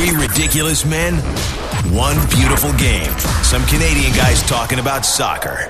Three ridiculous men, one beautiful game. Some Canadian guys talking about soccer.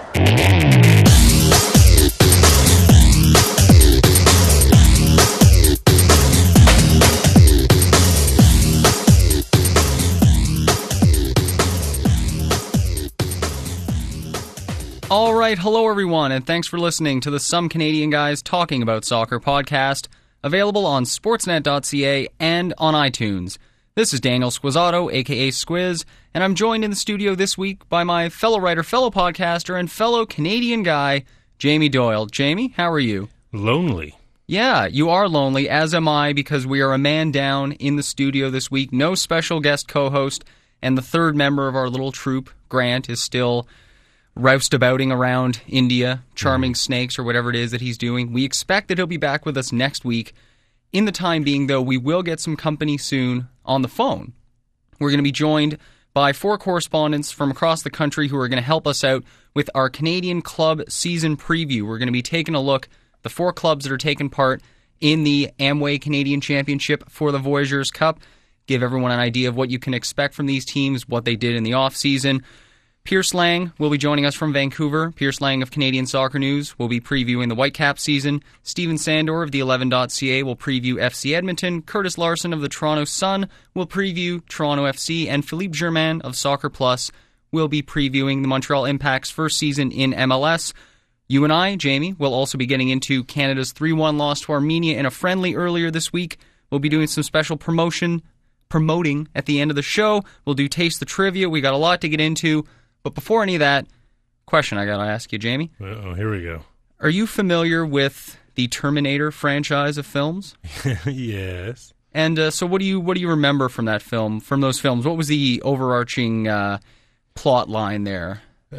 All right, hello everyone, and thanks for listening to the Some Canadian Guys Talking About Soccer podcast, available on sportsnet.ca and on iTunes. This is Daniel Squizzato, aka Squiz, and I'm joined in the studio this week by my fellow writer, fellow podcaster, and fellow Canadian guy, Jamie Doyle. Jamie, how are you? Lonely. Yeah, you are lonely, as am I, because we are a man down in the studio this week. No special guest co-host, and the third member of our little troupe, Grant, is still roustabouting around India, charming snakes or whatever it is that he's doing. We expect that he'll be back with us next week. In the time being, though, we will get some company soon on the phone. We're going to be joined by 4 correspondents from across the country who are going to help us out with our Canadian club season preview. We're going to be taking a look at the 4 clubs that are taking part in the Amway Canadian Championship for the Voyageurs Cup. Give everyone an idea of what you can expect from these teams, what they did in the off-season. Pierce Lang will be joining us from Vancouver. Pierce Lang of Canadian Soccer News will be previewing the Whitecaps season. Stephen Sandor of the 11.ca will preview FC Edmonton. Curtis Larson of the Toronto Sun will preview Toronto FC. And Philippe Germain of Soccer Plus will be previewing the Montreal Impact's first season in MLS. You and I, Jamie, will also be getting into Canada's 3-1 loss to Armenia in a friendly earlier this week. We'll be doing some special promoting at the end of the show. We'll do Taste the Trivia. We got a lot to get into. But before any of that, question I gotta ask you, Jamie. Uh-oh, here we go. Are you familiar with the Terminator franchise of films? Yes. And so what do you remember from that film, from those films? What was the overarching plot line there?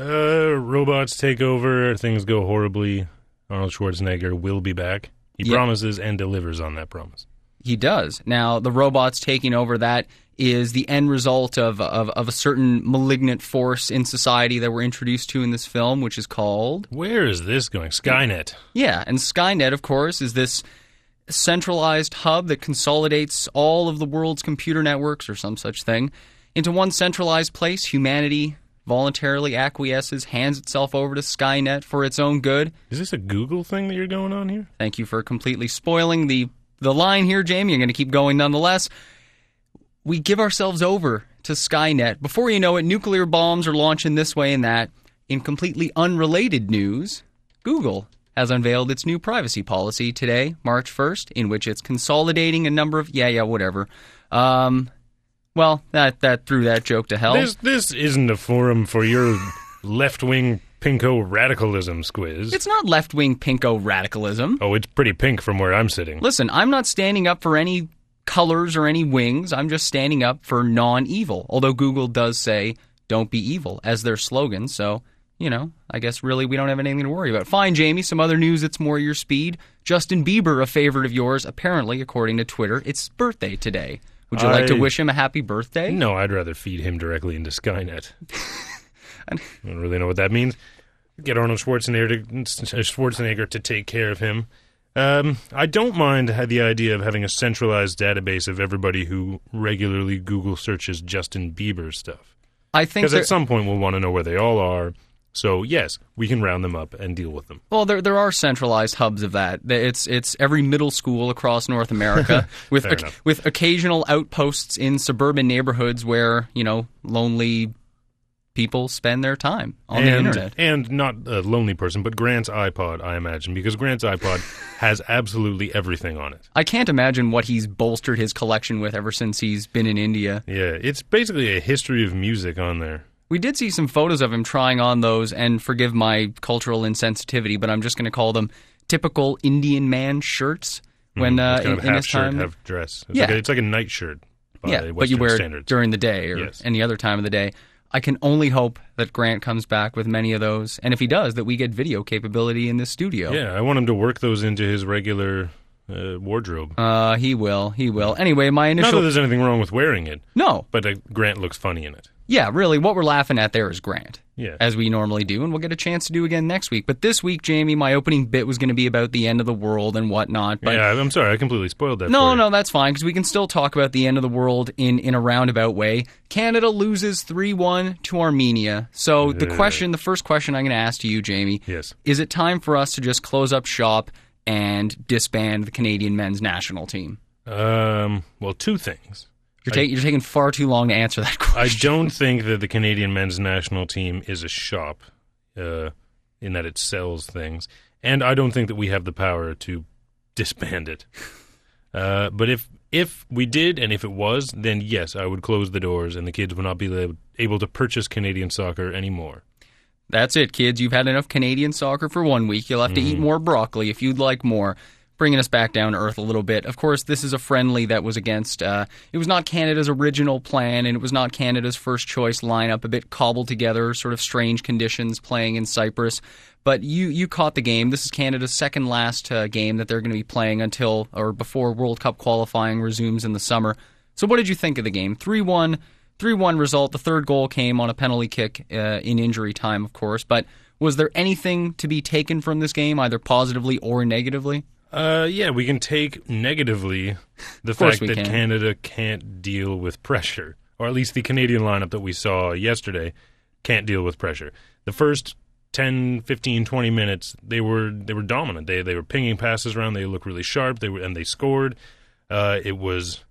Robots take over, things go horribly. Arnold Schwarzenegger will be back. He promises and delivers on that promise. He does. Now, the robots taking over, that is the end result of a certain malignant force in society that we're introduced to in this film, which is called... Where is this going? Skynet. Yeah, and Skynet, of course, is this centralized hub that consolidates all of the world's computer networks, or some such thing, into one centralized place. Humanity voluntarily acquiesces, hands itself over to Skynet for its own good. Is this a Google thing that you're going on here? Thank you for completely spoiling the line here, Jamie. I'm going to keep going nonetheless. We give ourselves over to Skynet. Before you know it, nuclear bombs are launching this way and that. In completely unrelated news, Google has unveiled its new privacy policy today, March 1st, in which it's consolidating a number of... whatever. Well, that threw that joke to hell. This isn't a forum for your left-wing pinko radicalism, Squiz. It's not left-wing pinko radicalism. Oh, it's pretty pink from where I'm sitting. Listen, I'm not standing up for any colors or any wings. I'm just standing up for non-evil. Although Google does say, don't be evil, as their slogan. So, I guess really we don't have anything to worry about. Fine, Jamie, some other news that's more your speed. Justin Bieber, a favorite of yours, apparently, according to Twitter, it's birthday today. Would you like to wish him a happy birthday? No, I'd rather feed him directly into Skynet. I don't really know what that means. Get Arnold Schwarzenegger to take care of him. I don't mind the idea of having a centralized database of everybody who regularly Google searches Justin Bieber stuff. I think because at some point we'll want to know where they all are. So yes, we can round them up and deal with them. Well, there are centralized hubs of that. It's every middle school across North America with occasional outposts in suburban neighborhoods where lonely people spend their time on the internet. And not a lonely person, but Grant's iPod, I imagine, because Grant's iPod has absolutely everything on it. I can't imagine what he's bolstered his collection with ever since he's been in India. Yeah, it's basically a history of music on there. We did see some photos of him trying on those, and forgive my cultural insensitivity, but I'm just going to call them typical Indian man shirts. When kind of in half his shirt, time, half dress. It's like a night shirt by Western but you wear standards. it during the day or any other time of the day. I can only hope that Grant comes back with many of those, and if he does, that we get video capability in this studio. Yeah, I want him to work those into his regular wardrobe. He will. Anyway, my initial... Not that there's anything wrong with wearing it. No. But Grant looks funny in it. Yeah, really, what we're laughing at there is Grant. Yeah. As we normally do, and we'll get a chance to do again next week. But this week, Jamie, my opening bit was going to be about the end of the world and whatnot. But yeah, I'm sorry, I completely spoiled that. No, that's fine, because we can still talk about the end of the world in a roundabout way. Canada loses 3-1 to Armenia. So the first question I'm going to ask to you, Jamie, yes, is it time for us to just close up shop and disband the Canadian men's national team? Well, two things. You're taking far too long to answer that question. I don't think that the Canadian men's national team is a shop in that it sells things. And I don't think that we have the power to disband it. But if we did, and if it was, then yes, I would close the doors and the kids would not be able to purchase Canadian soccer anymore. That's it, kids. You've had enough Canadian soccer for 1 week. You'll have to eat more broccoli if you'd like more. Bringing us back down to earth a little bit. Of course, this is a friendly that was against... it was not Canada's original plan, and it was not Canada's first choice lineup. A bit cobbled together, sort of strange conditions playing in Cyprus. But you caught the game. This is Canada's second last game that they're going to be playing until or before World Cup qualifying resumes in the summer. So what did you think of the game? 3-1 result. The third goal came on a penalty kick in injury time, of course. But was there anything to be taken from this game, either positively or negatively? Yeah, we can take negatively the fact that Canada can't deal with pressure, or at least the Canadian lineup that we saw yesterday can't deal with pressure. The first 10, 15, 20 minutes, they were dominant. They were pinging passes around. They looked really sharp. And they scored. It was,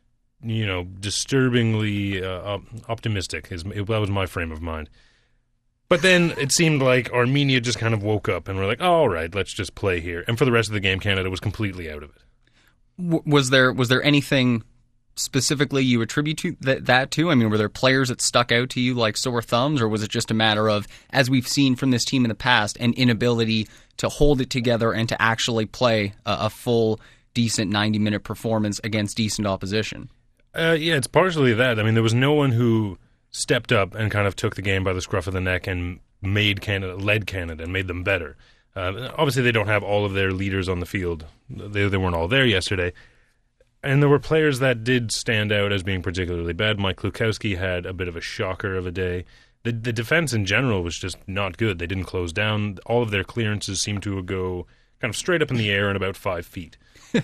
disturbingly optimistic. That was my frame of mind. But then it seemed like Armenia just kind of woke up and were like, oh, all right, let's just play here. And for the rest of the game, Canada was completely out of it. Was there anything specifically you attribute to that to? I mean, were there players that stuck out to you like sore thumbs, or was it just a matter of, as we've seen from this team in the past, an inability to hold it together and to actually play a full, decent 90-minute performance against decent opposition? Yeah, it's partially that. I mean, there was no one who stepped up and kind of took the game by the scruff of the neck and led Canada and made them better. Obviously, they don't have all of their leaders on the field. They weren't all there yesterday. And there were players that did stand out as being particularly bad. Mike Klukowski had a bit of a shocker of a day. The defense in general was just not good. They didn't close down. All of their clearances seemed to go kind of straight up in the air and about 5 feet.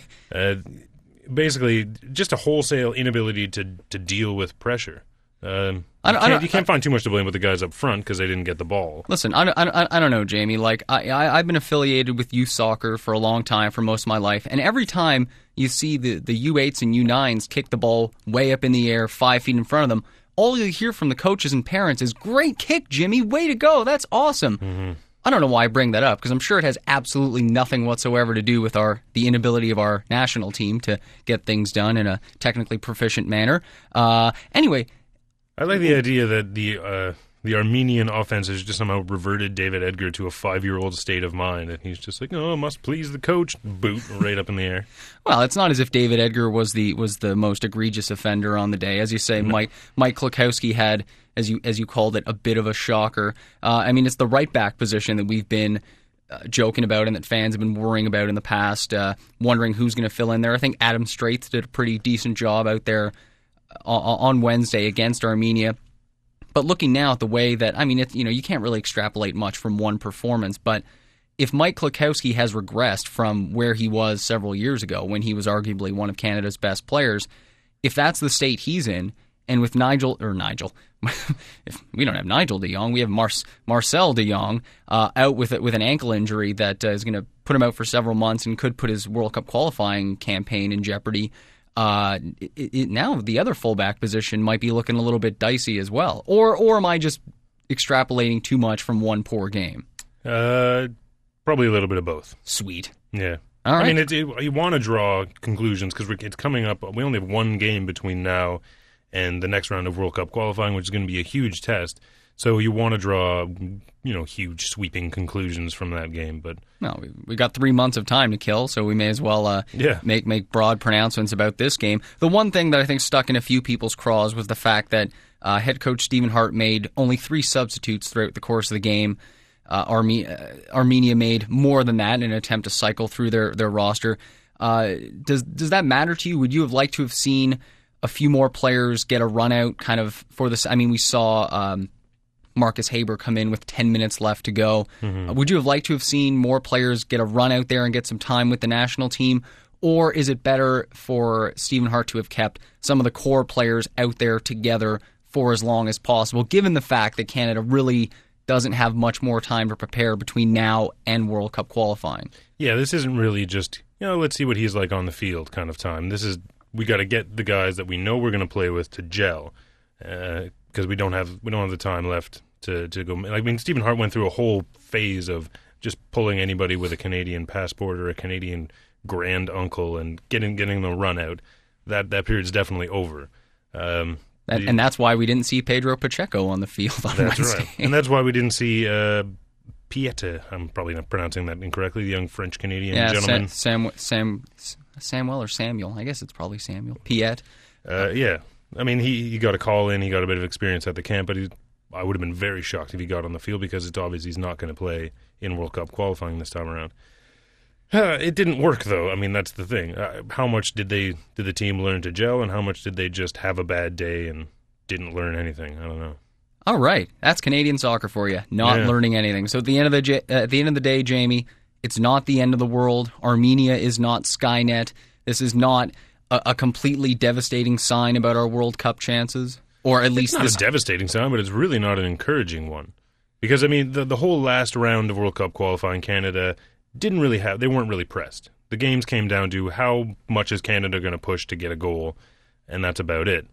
Basically, just a wholesale inability to deal with pressure. You can't find too much to blame with the guys up front because they didn't get the ball. Listen, I don't know, Jamie. Like I've been affiliated with youth soccer for a long time, for most of my life, and every time you see the U8s and U9s kick the ball way up in the air, 5 feet in front of them, all you hear from the coaches and parents is, "Great kick, Jimmy! Way to go! That's awesome!" Mm-hmm. I don't know why I bring that up, because I'm sure it has absolutely nothing whatsoever to do with the inability of our national team to get things done in a technically proficient manner. Anyway. I like the idea that the Armenian offense has just somehow reverted David Edgar to a 5-year-old state of mind, and he's just like, "Oh, must please the coach," boot right up in the air. Well, it's not as if David Edgar was the most egregious offender on the day, as you say. No. Mike Klukowski had, as you called it, a bit of a shocker. I mean, it's the right back position that we've been joking about and that fans have been worrying about in the past, wondering who's going to fill in there. I think Adam Straith did a pretty decent job out there on Wednesday against Armenia. But looking now at the way that, I mean, you can't really extrapolate much from one performance, but if Mike Klukowski has regressed from where he was several years ago when he was arguably one of Canada's best players, if that's the state he's in, and with Nigel, if we don't have Nigel de Jong, we have Marcel de Jong out with an ankle injury that is going to put him out for several months and could put his World Cup qualifying campaign in jeopardy. Now the other fullback position might be looking a little bit dicey as well. Or am I just extrapolating too much from one poor game? Probably a little bit of both. Sweet. Yeah. All right. I mean, you want to draw conclusions because it's coming up. We only have one game between now and the next round of World Cup qualifying, which is going to be a huge test. So you want to draw, huge sweeping conclusions from that game, but no, we got 3 months of time to kill, so we may as well make broad pronouncements about this game. The one thing that I think stuck in a few people's craws was the fact that head coach Stephen Hart made only 3 substitutes throughout the course of the game. Armenia made more than that in an attempt to cycle through their roster. Does that matter to you? Would you have liked to have seen a few more players get a run out kind of for this? I mean, we saw Marcus Haber come in with 10 minutes left to go. Would you have liked to have seen more players get a run out there and get some time with the national team? Or is it better for Stephen Hart to have kept some of the core players out there together for as long as possible, given the fact that Canada really doesn't have much more time to prepare between now and World Cup qualifying? Yeah, this isn't really just, let's see what he's like on the field kind of time. This is, we got to get the guys that we know we're going to play with to gel, because we don't have the time left to go. I mean, Stephen Hart went through a whole phase of just pulling anybody with a Canadian passport or a Canadian grand uncle and getting the run out. That period's definitely over. And that's why we didn't see Pedro Pacheco on the field on Wednesday. That's right. And that's why we didn't see Piette, I'm probably not pronouncing that incorrectly, the young French-Canadian gentleman. Samuel or Samuel. I guess it's probably Samuel. Piette. Yeah. I mean, he got a call in, he got a bit of experience at the camp, but I would have been very shocked if he got on the field because it's obvious he's not going to play in World Cup qualifying this time around. It didn't work, though. I mean, that's the thing. How much did the team learn to gel, and how much did they just have a bad day and didn't learn anything? I don't know. All right, that's Canadian soccer for you. Not learning anything. So at the end of the day, Jamie, it's not the end of the world. Armenia is not Skynet. This is not a completely devastating sign about our World Cup chances, or at least it's not a devastating sign, but it's really not an encouraging one. Because I mean, the whole last round of World Cup qualifying, Canada they weren't really pressed. The games came down to how much is Canada going to push to get a goal, and that's about it.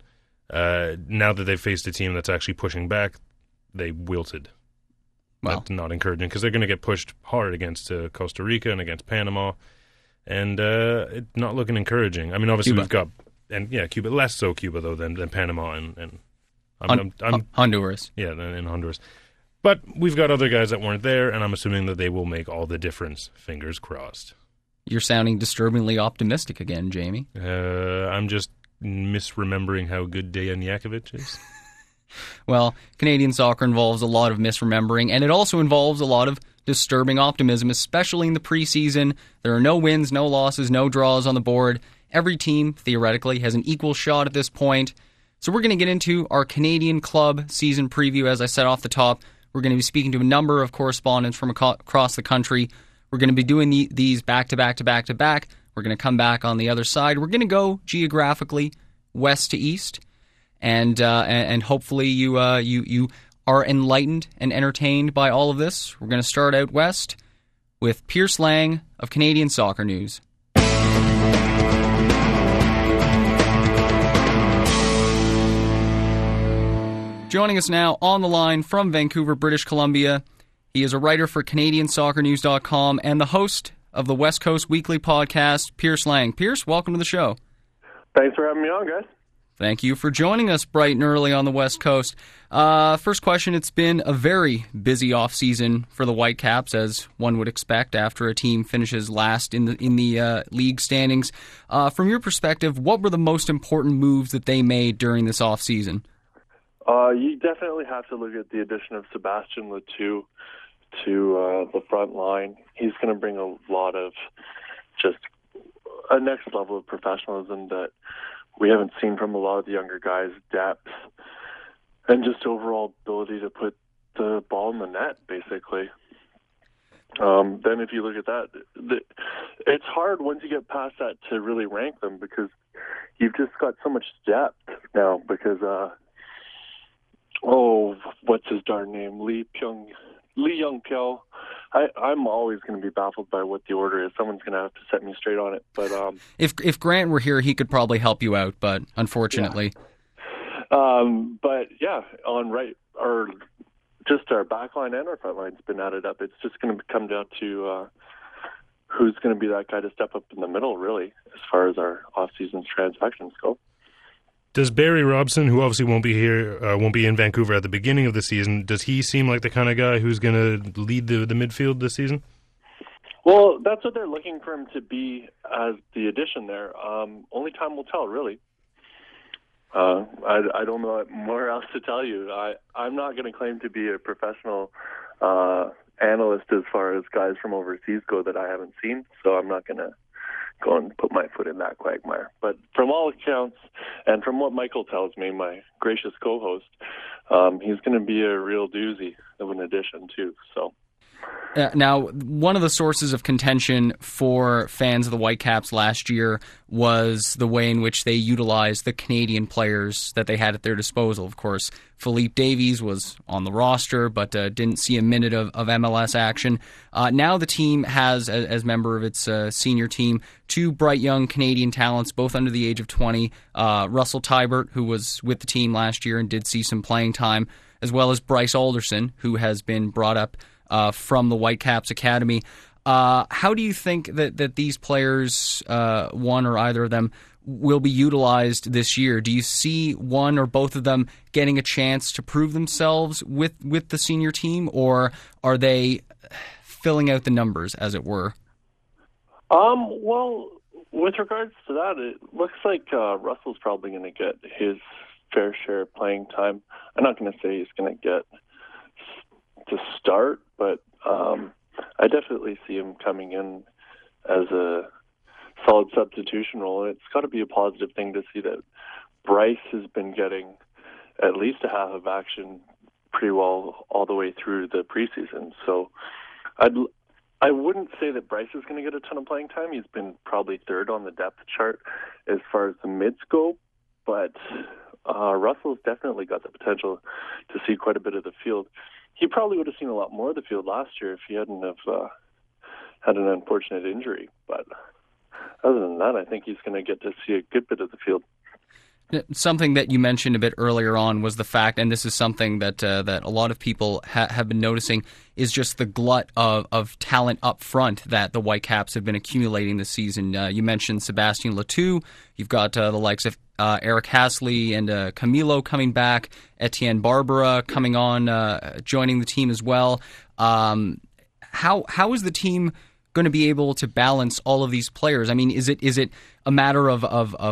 Now that they've faced a team that's actually pushing back, they wilted. Well, that's not encouraging because they're going to get pushed hard against Costa Rica and against Panama, and it's not looking encouraging. I mean, obviously Cuba. We've got Cuba, less so Cuba though than Panama and Honduras. Yeah, in Honduras. But we've got other guys that weren't there, and I'm assuming that they will make all the difference. Fingers crossed. You're sounding disturbingly optimistic again, Jamie. I'm just misremembering how good Dejan Jakovic is. Well, Canadian soccer involves a lot of misremembering, and it also involves a lot of disturbing optimism, especially in the preseason. There are no wins, no losses, no draws on the board. Every team, theoretically, has an equal shot at this point. So we're going to get into our Canadian club season preview, as I said off the top. We're going to be speaking to a number of correspondents from across the country. We're going to be doing these back to back to back to back. We're going to come back on the other side. We're going to go geographically west to east, and hopefully you are enlightened and entertained by all of this. We're going to start out west with Pierce Lang of Canadian Soccer News. Joining us now on the line from Vancouver, British Columbia, he is a writer for CanadianSoccerNews.com and the host of the West Coast Weekly podcast, Pierce Lang. Pierce, welcome to the show. Thanks for having me on, guys. Thank you for joining us bright and early on the West Coast. First question, it's been a very busy offseason for the Whitecaps, as one would expect after a team finishes last in the league standings. From your perspective, what were the most important moves that they made during this offseason? You definitely have to look at the addition of Sebastian Le Toux to the front line. He's going to bring a lot of just a next level of professionalism that we haven't seen from a lot of the younger guys, depth, and just overall ability to put the ball in the net, basically. Then if you look at that, it's hard once you get past that to really rank them because you've just got so much depth now because what's his darn name? Lee Young-pyo. I'm always going to be baffled by what the order is. Someone's going to have to set me straight on it. But if Grant were here, he could probably help you out. But unfortunately, but yeah, on right or just our back line and our front line's been added up. It's just going to come down to who's going to be that guy to step up in the middle, really, as far as our off-season transactions go. Does Barry Robson, who obviously won't be here, won't be in Vancouver at the beginning of the season, does he seem like the kind of guy who's going to lead the midfield this season? Well, that's what they're looking for him to be as the addition there. Only time will tell, really. I don't know what more else to tell you. I'm not going to claim to be a professional analyst as far as guys from overseas go that I haven't seen, so I'm not going to go and put my foot in that quagmire. But from all accounts, and from what Michael tells me, my gracious co-host, he's going to be a real doozy of an addition too. So. Now, one of the sources of contention for fans of the Whitecaps last year was the way in which they utilized the Canadian players that they had at their disposal. Of course, Philippe Davies was on the roster, but didn't see a minute of MLS action. Now the team has, as member of its senior team, two bright young Canadian talents, both under the age of 20. Russell Teibert, who was with the team last year and did see some playing time, as well as Bryce Alderson, who has been brought up from the Whitecaps Academy. How do you think that these players, one or either of them, will be utilized this year? Do you see one or both of them getting a chance to prove themselves with the senior team, or are they filling out the numbers, as it were? Well, with regards to that, it looks like Russell's probably going to get his fair share of playing time. I'm not going to say he's going to get to start, but I definitely see him coming in as a solid substitution role. And it's got to be a positive thing to see that Bryce has been getting at least a half of action pretty well all the way through the preseason. So I wouldn't say that Bryce is going to get a ton of playing time. He's been probably third on the depth chart as far as the mids go, but Russell's definitely got the potential to see quite a bit of the field. He probably would have seen a lot more of the field last year if he hadn't have had an unfortunate injury. But other than that, I think he's going to get to see a good bit of the field. Something that you mentioned a bit earlier on was the fact, and this is something that that a lot of people have been noticing, is just the glut of talent up front that the Whitecaps have been accumulating this season. You mentioned Sébastien Letou. You've got the likes of Eric Hasley and Camilo coming back, Etienne Barbara coming on, joining the team as well. How is the team going to be able to balance all of these players? I mean, is it a matter of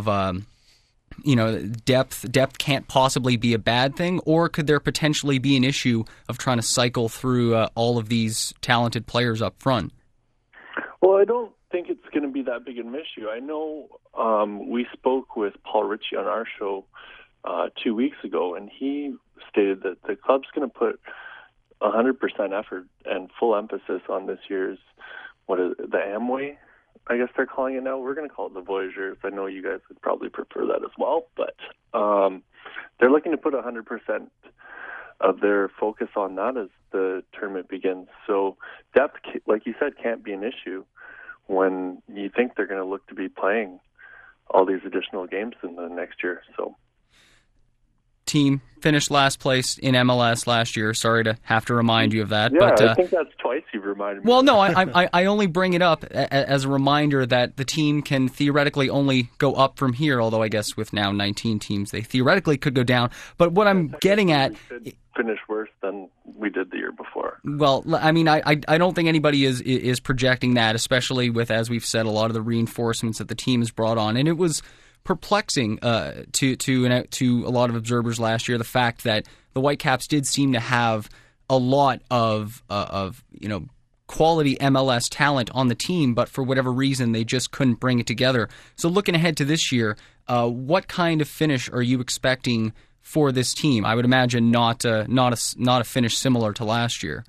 depth can't possibly be a bad thing, or could there potentially be an issue of trying to cycle through all of these talented players up front? Well, I don't think it's going to be that big an issue. I know we spoke with Paul Ritchie on our show 2 weeks ago, and he stated that the club's going to put 100% effort and full emphasis on this year's, the Amway, I guess they're calling it now. We're going to call it the Voyageurs. I know you guys would probably prefer that as well, but they're looking to put 100% of their focus on that as the tournament begins. So depth, like you said, can't be an issue when you think they're going to look to be playing all these additional games in the next year. So, team finished last place in MLS last year. Sorry to have to remind you of that. Yeah, but, I think that's twice you've reminded me. Well, no, I only bring it up as a reminder that the team can theoretically only go up from here, although I guess with now 19 teams, they theoretically could go down. But what I'm getting at... finish worse than we did the year before. Well, I mean, I don't think anybody is projecting that, especially with, as we've said, a lot of the reinforcements that the team has brought on. And it was perplexing to a lot of observers last year, the fact that the Whitecaps did seem to have a lot of quality MLS talent on the team, but for whatever reason they just couldn't bring it together. So looking ahead to this year, what kind of finish are you expecting for this team? I would imagine not a finish similar to last year.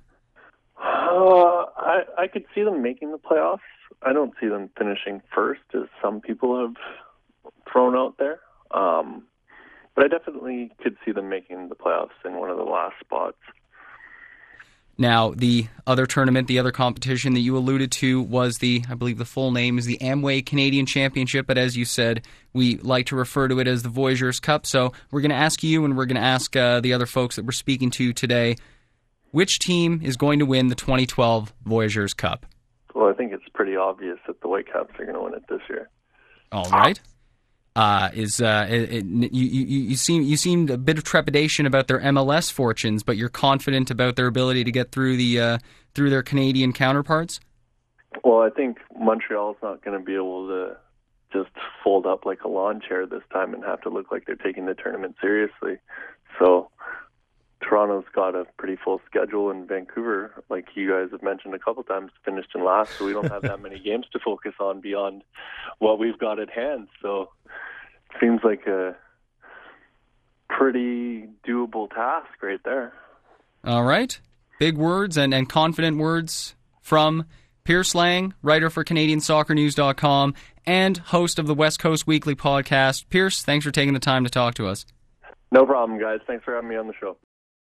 I could see them making the playoffs. I don't see them finishing first, as some people have thrown out there. But I definitely could see them making the playoffs in one of the last spots. Now, the other tournament, the other competition that you alluded to was I believe the full name is the Amway Canadian Championship, but as you said, we like to refer to it as the Voyageurs Cup. So we're going to ask you, and we're going to ask the other folks that we're speaking to today, which team is going to win the 2012 Voyageurs Cup? Well, I think it's pretty obvious that the Whitecaps are going to win it this year. All right. You seemed a bit of trepidation about their MLS fortunes, but you're confident about their ability to get through through their Canadian counterparts? Well, I think Montreal's not going to be able to just fold up like a lawn chair this time and have to look like they're taking the tournament seriously. So Toronto's got a pretty full schedule, in Vancouver, like you guys have mentioned a couple times, finished in last, so we don't have that many games to focus on beyond what we've got at hand. So it seems like a pretty doable task right there. All right. Big words and confident words from Pierce Lang, writer for CanadianSoccerNews.com and host of the West Coast Weekly podcast. Pierce, thanks for taking the time to talk to us. No problem, guys. Thanks for having me on the show.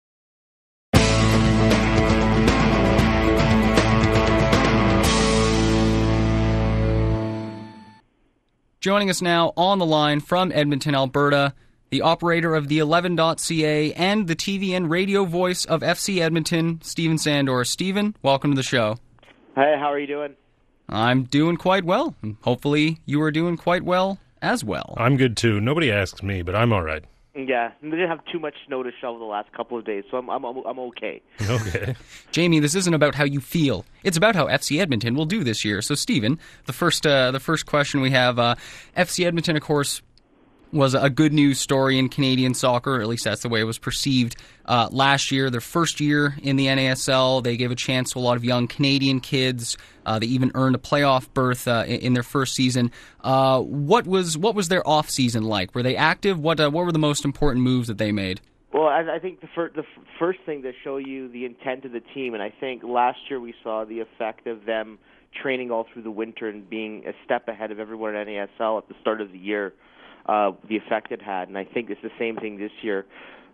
Joining us now on the line from Edmonton, Alberta, the operator of the 11.ca and the TV and radio voice of FC Edmonton, Steven Sandor. Steven, welcome to the show. Hey, how are you doing? I'm doing quite well. Hopefully you are doing quite well as well. I'm good too. Nobody asks me, but I'm all right. Yeah, they didn't have too much snow to shovel the last couple of days, so I'm okay. Okay. Jamie, this isn't about how you feel. It's about how FC Edmonton will do this year. So, Steven, the first question we have, FC Edmonton, of course, was a good news story in Canadian soccer, or at least that's the way it was perceived last year. Their first year in the NASL, they gave a chance to a lot of young Canadian kids. They even earned a playoff berth in their first season. What was their off season like? Were they active? What were the most important moves that they made? Well, I think the first thing to show you the intent of the team, and I think last year we saw the effect of them training all through the winter and being a step ahead of everyone at NASL at the start of the year. The effect it had, and I think it's the same thing this year.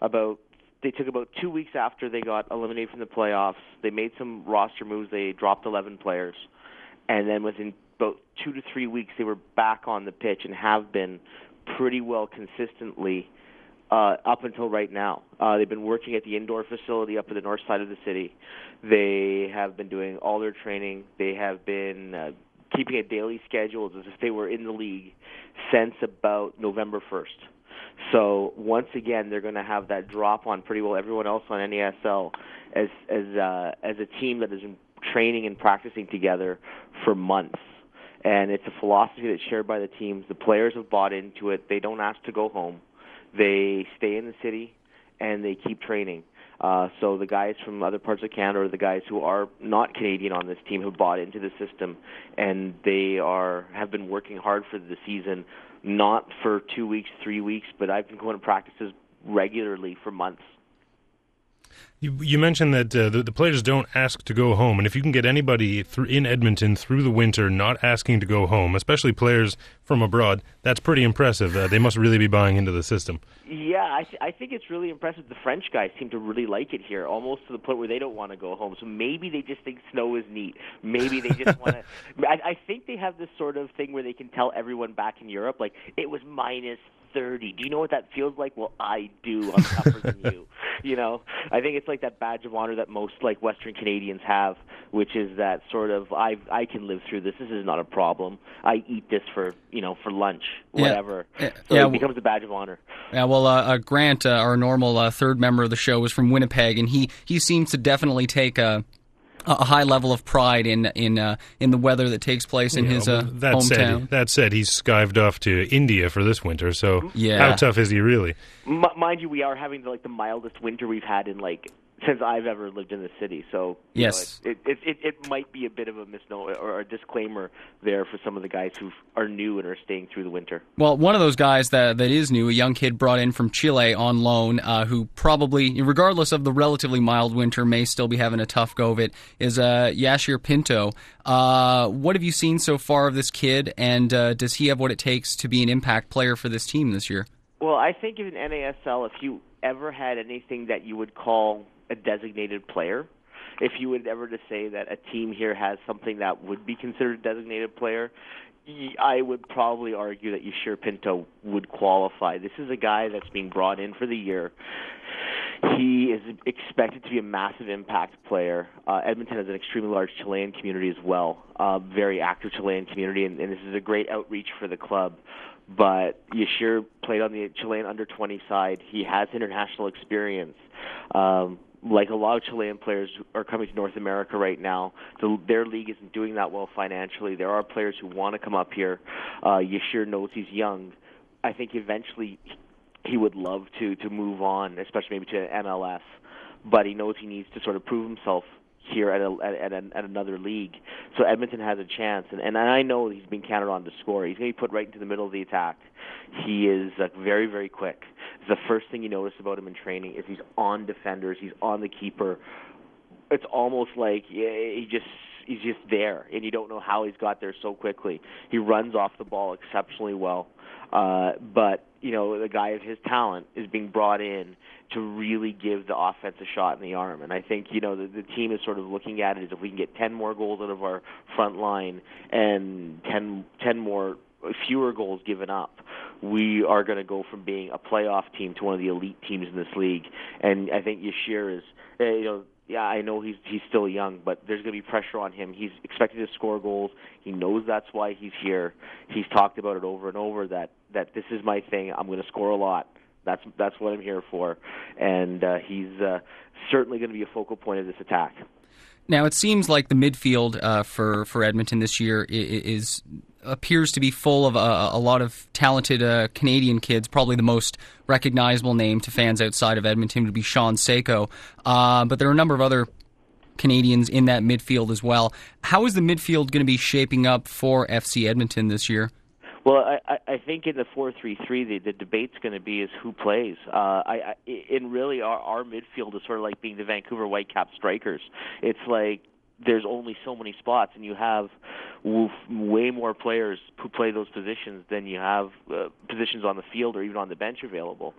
They took about 2 weeks after they got eliminated from the playoffs. They made some roster moves. They dropped 11 players, and then within about 2 to 3 weeks, they were back on the pitch and have been pretty well consistently up until right now. They've been working at the indoor facility up at the north side of the city. They have been doing all their training. They have been keeping a daily schedule as if they were in the league since about November 1st. So once again, they're going to have that drop on pretty well everyone else on NASL as a team that has been training and practicing together for months. And it's a philosophy that's shared by the teams. The players have bought into it. They don't ask to go home. They stay in the city, and they keep training. So the guys from other parts of Canada, or the guys who are not Canadian on this team, have bought into the system, and they have been working hard for the season, not for 2 weeks, 3 weeks, but I've been going to practices regularly for months. You mentioned that the players don't ask to go home, and if you can get anybody in Edmonton through the winter not asking to go home, especially players from abroad, that's pretty impressive. They must really be buying into the system. Yeah, I think it's really impressive. The French guys seem to really like it here, almost to the point where they don't want to go home. So maybe they just think snow is neat. Maybe they just want to. I think they have this sort of thing where they can tell everyone back in Europe, like, it was minus 30. Do you know what that feels like? Well, I do. I'm tougher than you. You know, I think it's like that badge of honor that most like Western Canadians have, which is that sort of I can live through this. This is not a problem. I eat this for lunch, whatever. So it becomes a badge of honor. Yeah. Well, Grant, our normal third member of the show, is from Winnipeg, and he seems to definitely take a high level of pride in the weather that takes place in his hometown. That said, he's skived off to India for this winter, so how tough is he really? Mind you, we are having the mildest winter we've had in since I've ever lived in the city. So yes, it might be a bit of a misnomer or a disclaimer there for some of the guys who are new and are staying through the winter. Well, one of those guys that is new, a young kid brought in from Chile on loan, who probably, regardless of the relatively mild winter, may still be having a tough go of it, is Yashir Pinto. What have you seen so far of this kid, and does he have what it takes to be an impact player for this team this year? Well, I think in NASL, if you ever had anything that you would call a designated player, if you would ever to say that a team here has something that would be considered a designated player, I would probably argue that Yashir Pinto would qualify. This is a guy that's being brought in for the year. He is expected to be a massive impact player. Edmonton has an extremely large Chilean community as well, very active Chilean community, and this is a great outreach for the club. But Yashir played on the Chilean under-20 side. He has international experience. Like a lot of Chilean players are coming to North America right now, their league isn't doing that well financially. There are players who want to come up here. Yashir knows he's young. I think eventually he would love to move on, especially maybe to MLS, but he knows he needs to sort of prove himself here at another league. So Edmonton has a chance, and I know he's being counted on to score. He's going to be put right into the middle of the attack. He is very, very quick. The first thing you notice about him in training is he's on defenders, he's on the keeper. It's almost like he's just there, and you don't know how he's got there so quickly. He runs off the ball exceptionally well, but the guy of his talent is being brought in to really give the offense a shot in the arm. And I think the team is sort of looking at it as if we can get 10 more goals out of our front line and 10 fewer goals given up, we are going to go from being a playoff team to one of the elite teams in this league. And I think Yashir is, yeah, I know he's still young, but there's going to be pressure on him. He's expected to score goals. He knows that's why he's here. He's talked about it over and over that this is my thing. I'm going to score a lot. That's what I'm here for. And he's certainly going to be a focal point of this attack. Now, it seems like the midfield for Edmonton this year appears to be full of a lot of talented Canadian kids. Probably the most recognizable name to fans outside of Edmonton would be Sean Saiko. But there are a number of other Canadians in that midfield as well. How is the midfield going to be shaping up for FC Edmonton this year? Well, I think in the 4-3-3, the debate's going to be is who plays. And really, our midfield is sort of like being the Vancouver Whitecaps strikers. It's like there's only so many spots, and you have way more players who play those positions than you have positions on the field or even on the bench available.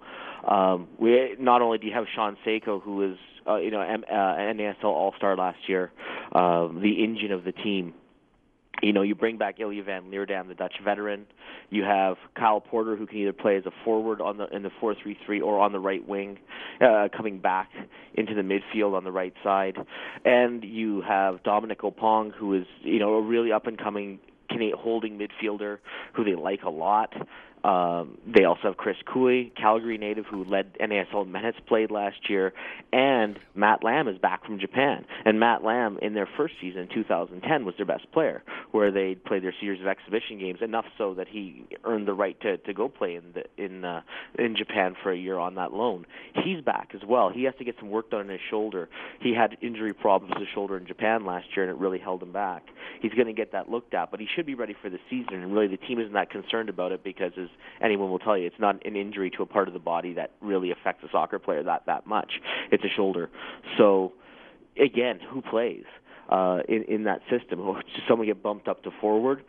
Not only do you have Sean Saiko, who is an NASL All-Star last year, the engine of the team. You bring back Ilya van Leerdam, the Dutch veteran. You have Kyle Porter, who can either play as a forward in the 4-3-3 or on the right wing, coming back into the midfield on the right side. And you have Dominic Opong, who is a really up-and-coming holding midfielder who they like a lot. They also have Chris Cooey, Calgary native, who led NASL minutes played last year, and Matt Lamb is back from Japan. And Matt Lamb, in their first season in 2010, was their best player, where they played their series of exhibition games, enough so that he earned the right to go play in Japan for a year on that loan. He's back as well. He has to get some work done on his shoulder. He had injury problems with his shoulder in Japan last year, and it really held him back. He's going to get that looked at, but he should be ready for the season, and really the team isn't that concerned about it because, as anyone will tell you, it's not an injury to a part of the body that really affects a soccer player that much. It's a shoulder. So, again, who plays in that system? Does someone get bumped up to forward?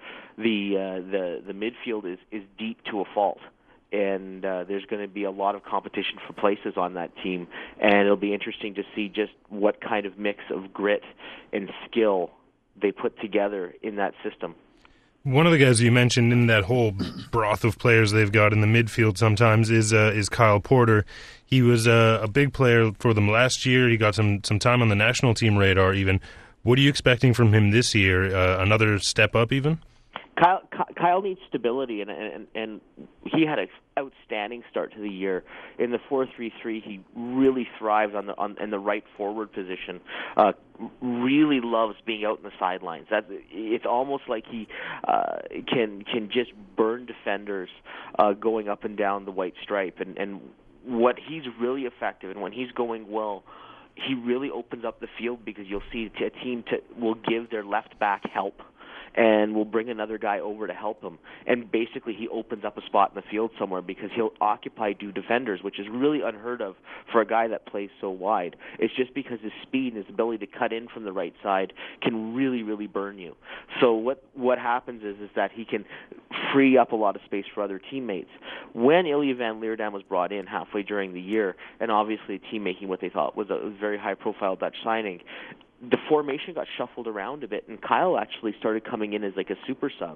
The midfield is deep to a fault. And there's going to be a lot of competition for places on that team. And it'll be interesting to see just what kind of mix of grit and skill they put together in that system. One of the guys you mentioned in that whole broth of players they've got in the midfield sometimes is Kyle Porter. He was a big player for them last year. He got some time on the national team radar even. What are you expecting from him this year? Another step up even? Kyle needs stability, and he had an outstanding start to the year. In the 4-3-3, he really thrives in the right forward position. Really loves being out in the sidelines. It's almost like he can just burn defenders going up and down the white stripe. And what he's really effective, and when he's going well, he really opens up the field because you'll see a team will give their left back help. And we'll bring another guy over to help him. And basically he opens up a spot in the field somewhere because he'll occupy two defenders, which is really unheard of for a guy that plays so wide. It's just because his speed and his ability to cut in from the right side can really, really burn you. So what happens is that he can free up a lot of space for other teammates. When Ilya van Leerdam was brought in halfway during the year, and obviously a team making what they thought was a very high-profile Dutch signing, the formation got shuffled around a bit, and Kyle actually started coming in as like a super sub.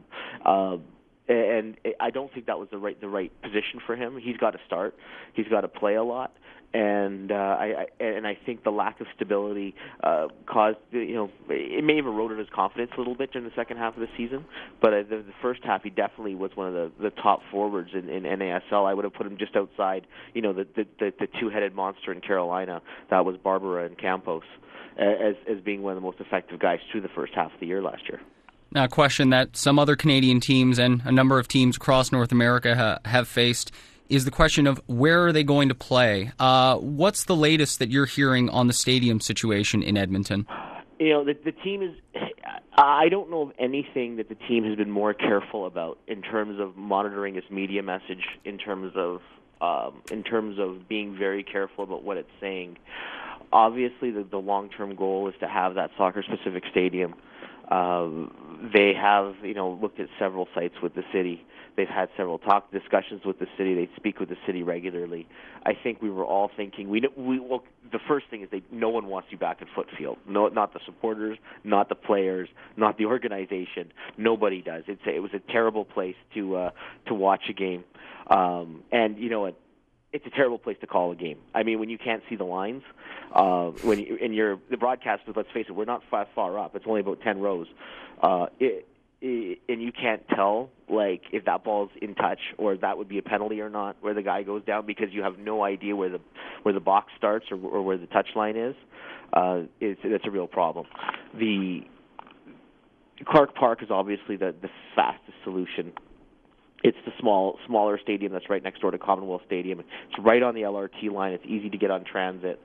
And I don't think that was the right position for him. He's got to start. He's got to play a lot. And I think the lack of stability caused, it may have eroded his confidence a little bit during the second half of the season. But the first half, he definitely was one of the top forwards in NASL. I would have put him just outside, the two-headed monster in Carolina. That was Barbara and Campos, as being one of the most effective guys through the first half of the year last year. Now, a question that some other Canadian teams and a number of teams across North America have faced is the question of where are they going to play? What's the latest that you're hearing on the stadium situation in Edmonton? The team is. I don't know of anything that the team has been more careful about in terms of monitoring its media message, in terms of being very careful about what it's saying. Obviously, the long-term goal is to have that soccer-specific stadium. They have, looked at several sites with the city. They've had several discussions with the city. They speak with the city regularly. I think we were all thinking the first thing is no one wants you back at Footfield. No, not the supporters, not the players, not the organization. Nobody does. It was a terrible place to watch a game, and you know what? It's a terrible place to call a game. I mean, when you can't see the lines, the broadcast, let's face it, we're not far up. It's only about 10 rows. And you can't tell, if that ball's in touch or that would be a penalty or not, where the guy goes down, because you have no idea where the box starts or where the touch line is. That's a real problem. The Clark Park is obviously the fastest solution. It's the smaller stadium that's right next door to Commonwealth Stadium. It's right on the LRT line. It's easy to get on transit.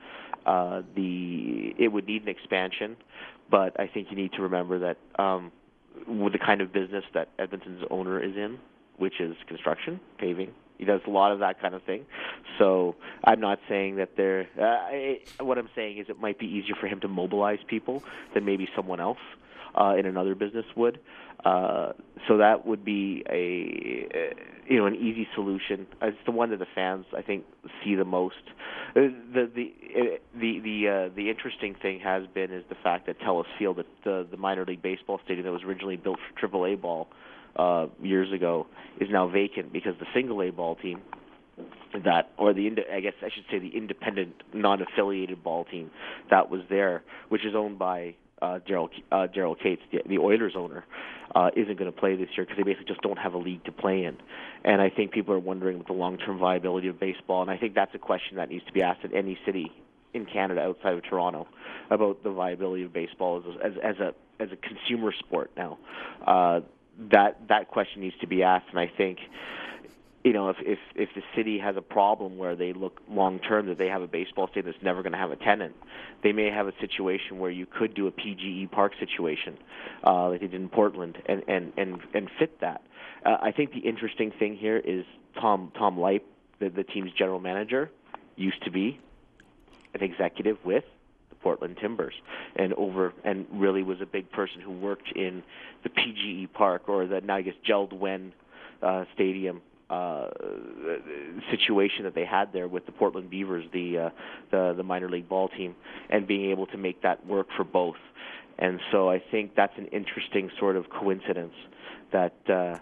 It would need an expansion, but I think you need to remember that with the kind of business that Edmonton's owner is in, which is construction, paving, he does a lot of that kind of thing. So I'm not saying that what I'm saying is it might be easier for him to mobilize people than maybe someone else in another business would. So that would be an easy solution. It's the one that the fans, I think, see the most. The interesting thing has been is the fact that Telus Field, the minor league baseball stadium that was originally built for AAA ball years ago, is now vacant because the single A ball team, the independent, non-affiliated ball team that was there, which is owned by Daryl Cates, the Oilers owner, isn't going to play this year because they basically just don't have a league to play in. And I think people are wondering about the long-term viability of baseball, and I think that's a question that needs to be asked at any city in Canada outside of Toronto about the viability of baseball as a consumer sport now. That question needs to be asked, and I think if the city has a problem where they look long-term that they have a baseball stadium that's never going to have a tenant, they may have a situation where you could do a PGE Park situation like they did in Portland and fit that. I think the interesting thing here is Tom Leip, the team's general manager, used to be an executive with the Portland Timbers and really was a big person who worked in the PGE Park or the now I guess Geld Wen Stadium situation that they had there with the Portland Beavers, the minor league ball team, and being able to make that work for both. And so I think that's an interesting sort of coincidence that's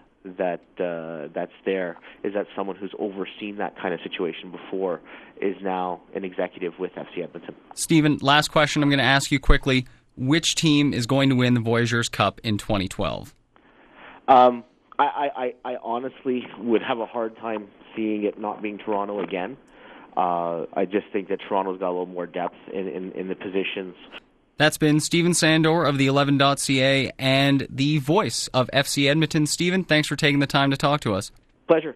there, is that someone who's overseen that kind of situation before is now an executive with FC Edmonton. Stephen, last question I'm going to ask you quickly. Which team is going to win the Voyageurs Cup in 2012? I honestly would have a hard time seeing it not being Toronto again. I just think that Toronto's got a little more depth in the positions. That's been Stephen Sandor of the 11.ca and the voice of FC Edmonton. Stephen, thanks for taking the time to talk to us. Pleasure.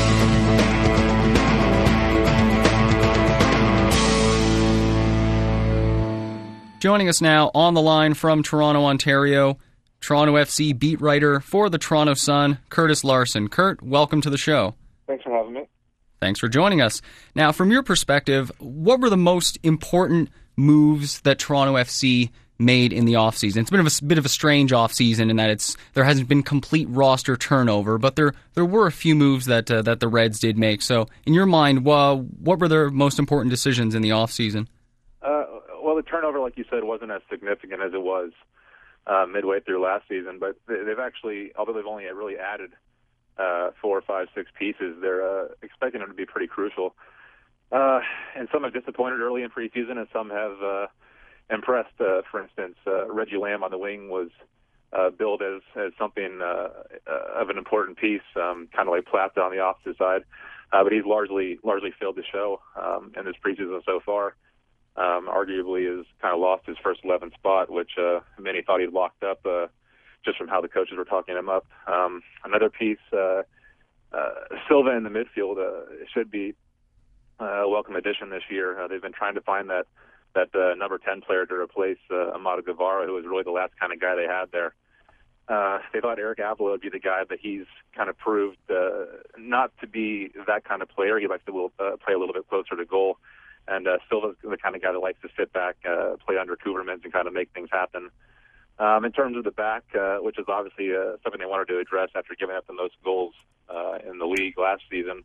Joining us now on the line from Toronto, Ontario, Toronto FC beat writer for the Toronto Sun, Curtis Larson. Kurt, welcome to the show. Thanks for having me. Thanks for joining us. Now, from your perspective, what were the most important moves that Toronto FC made in the offseason? It's been a bit of a strange offseason in that there hasn't been complete roster turnover, but there were a few moves that the Reds did make. So, in your mind, what were their most important decisions in the offseason? Well, the turnover, like you said, wasn't as significant as it was midway through last season, but they've actually, although they've only really added 4, 5, 6 pieces, they're expecting them to be pretty crucial. And some have disappointed early in preseason, and some have impressed. For instance, Reggie Lamb on the wing was billed as something of an important piece, kind of like Plata on the opposite side, but he's largely failed to show in this preseason so far. Arguably has kind of lost his first 11 spot, which many thought he'd locked up just from how the coaches were talking him up. Another piece, Silva in the midfield should be a welcome addition this year. They've been trying to find that number 10 player to replace Amado Guevara, who was really the last kind of guy they had there. They thought Eric Avila would be the guy, but he's kind of proved not to be that kind of player. He likes to play a little bit closer to goal. And Silva's the kind of guy that likes to sit back, play under Couvermans, and kind of make things happen. In terms of the back, which is obviously something they wanted to address after giving up the most goals in the league last season,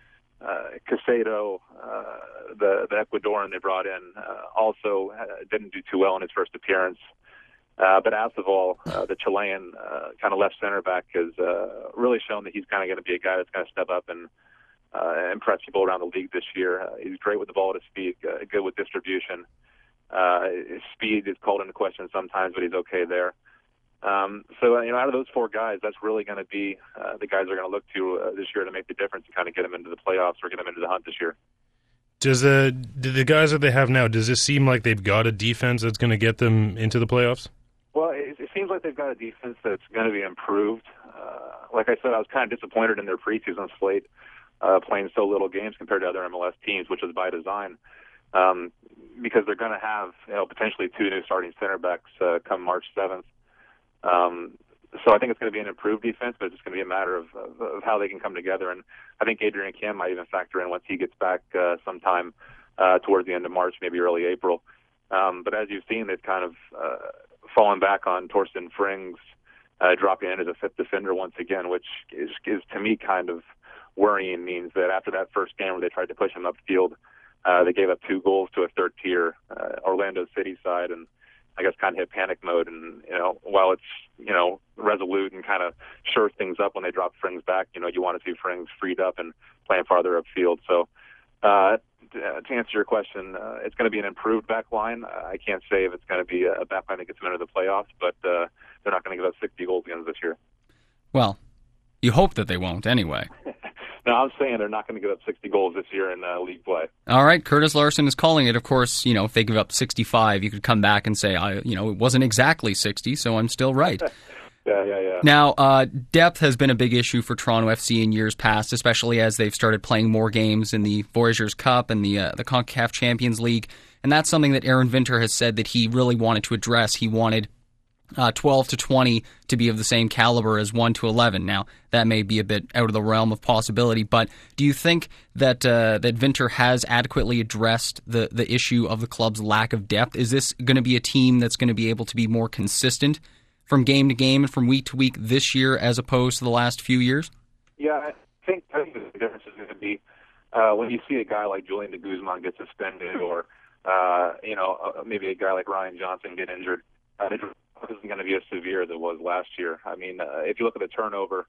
Caicedo, the Ecuadorian they brought in, also didn't do too well in his first appearance. But Aceval, the Chilean kind of left center back, has really shown that he's kind of going to be a guy that's going to step up and impress people around the league this year. He's great with the ball at his feet, good with distribution. His speed is called into question sometimes, but he's okay there. So, out of those four guys, that's really going to be the guys they're going to look to this year to make the difference and kind of get them into the playoffs or get them into the hunt this year. Do the guys that they have now, does this seem like they've got a defense that's going to get them into the playoffs? Well, it seems like they've got a defense that's going to be improved. Like I said, I was kind of disappointed in their preseason slate, playing so little games compared to other MLS teams, which is by design, because they're going to have potentially two new starting center backs come March 7th. So I think it's going to be an improved defense, but it's just going to be a matter of how they can come together. And I think Adrian Kim might even factor in once he gets back sometime towards the end of March, maybe early April. But as you've seen, they've kind of fallen back on Torsten Frings, dropping in as a fifth defender once again, which is to me kind of worrying. Means that after that first game where they tried to push him upfield, they gave up 2 goals to a third-tier Orlando City side, and I guess kind of hit panic mode. And, while it's, resolute and kind of shores things up when they drop Frings back, you want to see Frings freed up and playing farther upfield. So to answer your question, it's going to be an improved back line. I can't say if it's going to be a back line that gets them into the playoffs, but they're not going to give up 60 goals again this year. Well, you hope that they won't anyway. No, I'm saying they're not going to give up 60 goals this year in league play. All right, Curtis Larson is calling it. Of course, if they give up 65, you could come back and say, it wasn't exactly 60, so I'm still right. Yeah. Now, depth has been a big issue for Toronto FC in years past, especially as they've started playing more games in the Voyageurs Cup and the CONCACAF Champions League. And that's something that Aaron Vinter has said that he really wanted to address. He wanted 12 to 20 to be of the same caliber as 1 to 11. Now, that may be a bit out of the realm of possibility, but do you think that that Vinter has adequately addressed the issue of the club's lack of depth? Is this going to be a team that's going to be able to be more consistent from game to game and from week to week this year as opposed to the last few years? Yeah, I think the difference is going to be when you see a guy like Julian de Guzman get suspended or, maybe a guy like Ryan Johnson get injured. It isn't going to be as severe as it was last year. I mean, if you look at the turnover,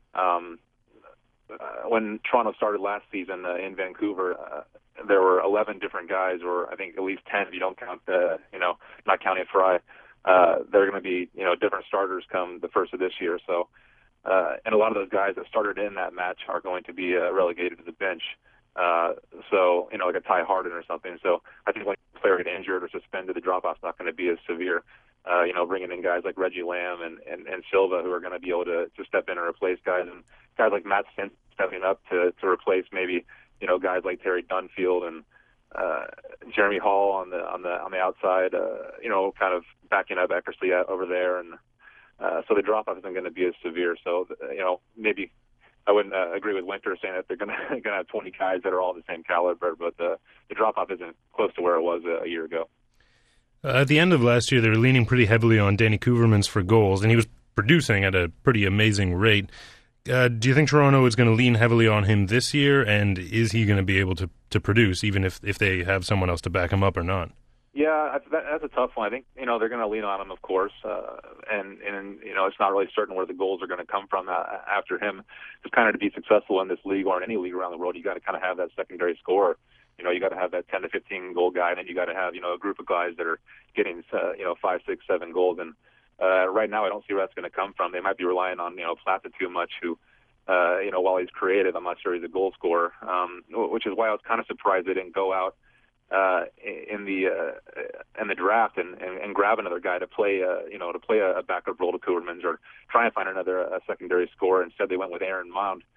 when Toronto started last season in Vancouver, there were 11 different guys, or I think at least 10 if you don't count, not counting Fry. There are going to be, different starters come the first of this year. So, and a lot of those guys that started in that match are going to be relegated to the bench. So, like a Ty Harden or something. So I think when a player gets injured or suspended, the drop-off's not going to be as severe. Bringing in guys like Reggie Lamb and Silva who are going to be able to step in and replace guys, and guys like Matt Stint stepping up to replace maybe, guys like Terry Dunfield and Jeremy Hall on the outside, kind of backing up Eckersley over there. And so the drop-off isn't going to be as severe. So, maybe I wouldn't agree with Winter saying that they're going to have 20 guys that are all the same caliber, but the drop-off isn't close to where it was a year ago. At the end of last year, they were leaning pretty heavily on Danny Couvermans for goals, and he was producing at a pretty amazing rate. Do you think Toronto is going to lean heavily on him this year, and is he going to be able to produce, even if they have someone else to back him up or not? Yeah, that's a tough one. I think, they're going to lean on him, of course, and it's not really certain where the goals are going to come from after him. Just kind of to be successful in this league or in any league around the world, you got to kind of have that secondary scorer. You got to have that 10 to 15 goal guy, and then you got to have, a group of guys that are getting, 5, 6, 7 goals. And right now, I don't see where that's going to come from. They might be relying on, Plata too much, who, while he's creative, I'm not sure he's a goal scorer, which is why I was kind of surprised they didn't go out in the draft and grab another guy to play, a backup role to Couvermans or try and find another secondary scorer. Instead, they went with Aaron Mound.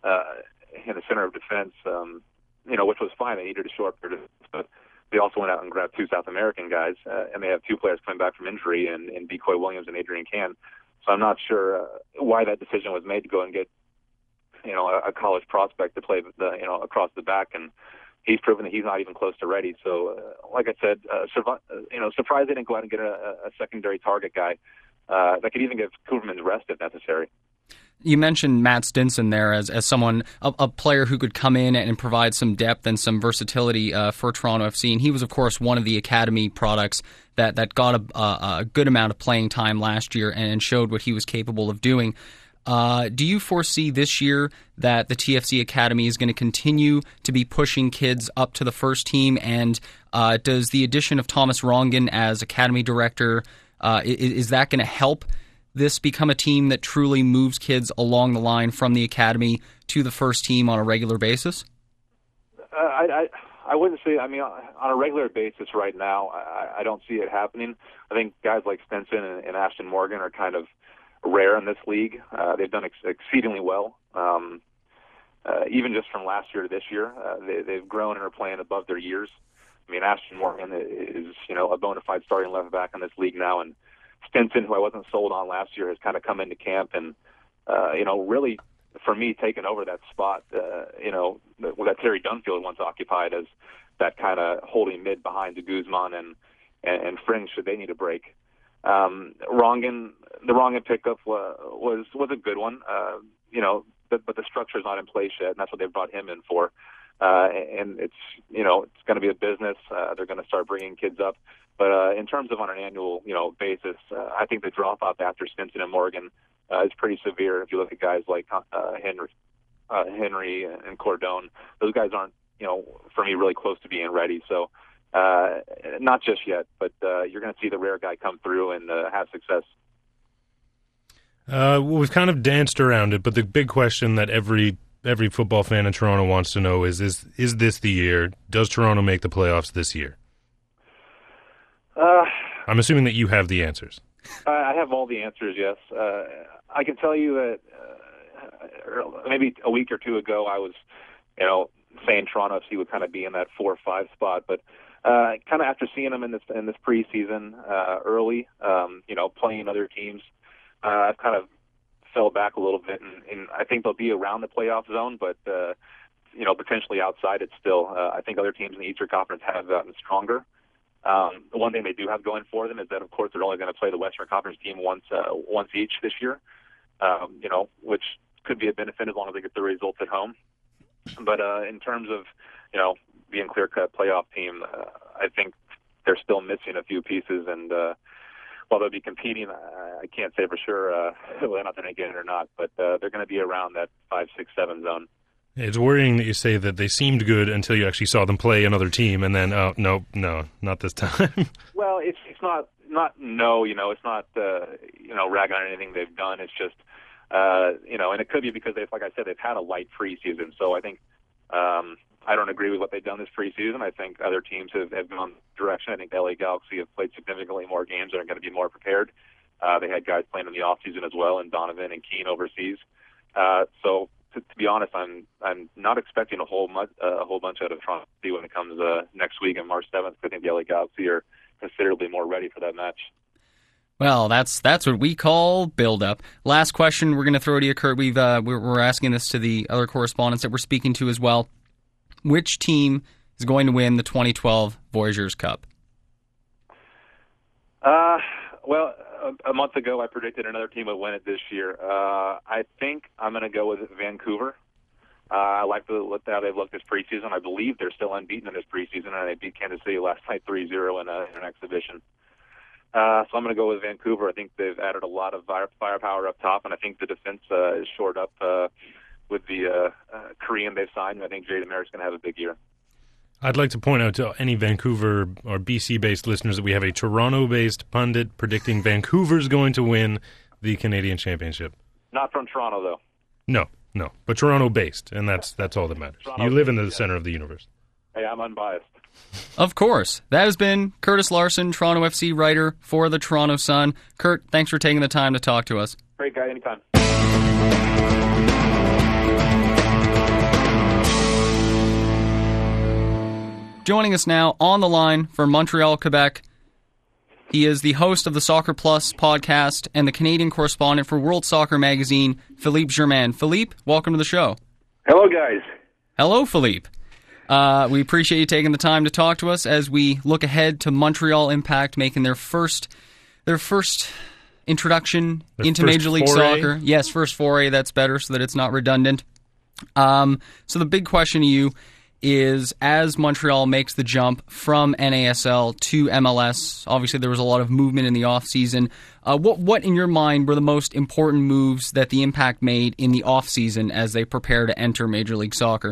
in the center of defense, which was fine. They needed a short period, but they also went out and grabbed 2 South American guys, and they have 2 players coming back from injury in Decoy Williams and Adrian Can. So I'm not sure why that decision was made to go and get, a college prospect to play across the back, and he's proven that he's not even close to ready. So, like I said, surprised they didn't go out and get a secondary target guy that could even give Cooperman's rest if necessary. You mentioned Matt Stinson there as someone, a player who could come in and provide some depth and some versatility for Toronto FC. And he was, of course, one of the academy products that got a good amount of playing time last year and showed what he was capable of doing. Do you foresee this year that the TFC Academy is going to continue to be pushing kids up to the first team? And does the addition of Thomas Rongen as academy director, is that going to help this become a team that truly moves kids along the line from the academy to the first team on a regular basis? I wouldn't say, on a regular basis right now, I don't see it happening. I think guys like Stinson and Ashton Morgan are kind of rare in this league. They've done exceedingly well. Even just from last year to this year, they've grown and are playing above their years. Ashton Morgan is, a bona fide starting left back in this league now, and Stinson, who I wasn't sold on last year, has kind of come into camp and, really, for me, taken over that spot, that Terry Dunfield once occupied as that kind of holding mid behind de Guzman and Fring should they need a break. The Rongen pickup was a good one, but the structure is not in place yet, and that's what they brought him in for. And it's going to be a business. They're going to start bringing kids up. But in terms of on an annual, basis, I think the drop-off after Stinson and Morgan is pretty severe. If you look at guys like Henry and Cordone, those guys aren't, for me, really close to being ready. So not just yet, but you're going to see the rare guy come through and have success. We've kind of danced around it, but the big question that every football fan in Toronto wants to know is this the year? Does Toronto make the playoffs this year? I'm assuming that you have the answers. I have all the answers, yes. I can tell you that maybe a week or two ago I was, saying Toronto FC would kind of be in that 4 or 5 spot, but kind of after seeing them in this preseason early, playing other teams, I've kind of fell back a little bit, and I think they'll be around the playoff zone, but potentially outside it still. I think other teams in the Eastern Conference have gotten stronger. The one thing they do have going for them is that, of course, they're only going to play the Western Conference team once each this year, which could be a benefit as long as they get the results at home. But in terms of, being clear-cut playoff team, I think they're still missing a few pieces, and while they'll be competing, I can't say for sure whether or not they're going to get it or not, but they're going to be around that 5, 6, 7 zone. It's worrying that you say that they seemed good until you actually saw them play another team, and then, no, not this time. Well, it's not it's not, ragging on anything they've done. It's just, and it could be because like I said, they've had a light preseason. So I think, I don't agree with what they've done this preseason. I think other teams have gone direction. I think the LA Galaxy have played significantly more games and are going to be more prepared. They had guys playing in the offseason as well, and Donovan and Keane overseas. So, to be honest, I'm not expecting a whole bunch out of Toronto when it comes next week on March 7th. I think the LA Galaxy are considerably more ready for that match. Well, that's what we call build-up. Last question we're going to throw to you, Kurt. We're asking this to the other correspondents that we're speaking to as well. Which team is going to win the 2012 Voyageurs Cup? Well, a month ago I predicted another team would win it this year. I think I'm going to go with Vancouver. I like how they've looked this preseason. I believe they're still unbeaten in this preseason, and they beat Kansas City last night 3-0 in an exhibition. So I'm going to go with Vancouver. I think they've added a lot of firepower up top, and I think the defense is shored up with the Korean they've signed. I think Jaden Merrick's going to have a big year. I'd like to point out to any Vancouver or BC-based listeners that we have a Toronto-based pundit predicting Vancouver's going to win the Canadian Championship. Not from Toronto, though. No, but Toronto-based, and that's all that matters. You live in the center of the universe. Hey, I'm unbiased. Of course. That has been Curtis Larson, Toronto FC writer for the Toronto Sun. Kurt, thanks for taking the time to talk to us. Great guy, anytime. Joining us now on the line from Montreal, Quebec, he is the host of the Soccer Plus podcast and the Canadian correspondent for World Soccer Magazine, Philippe Germain. Philippe, welcome to the show. Hello, guys. Hello, Philippe. We appreciate you taking the time to talk to us as we look ahead to Montreal Impact making their first introduction into Major League Soccer. Yes, first foray, that's better so that it's not redundant. So the big question to you is, as Montreal makes the jump from NASL to MLS, obviously there was a lot of movement in the offseason. What in your mind were the most important moves that the Impact made in the offseason as they prepare to enter Major League Soccer?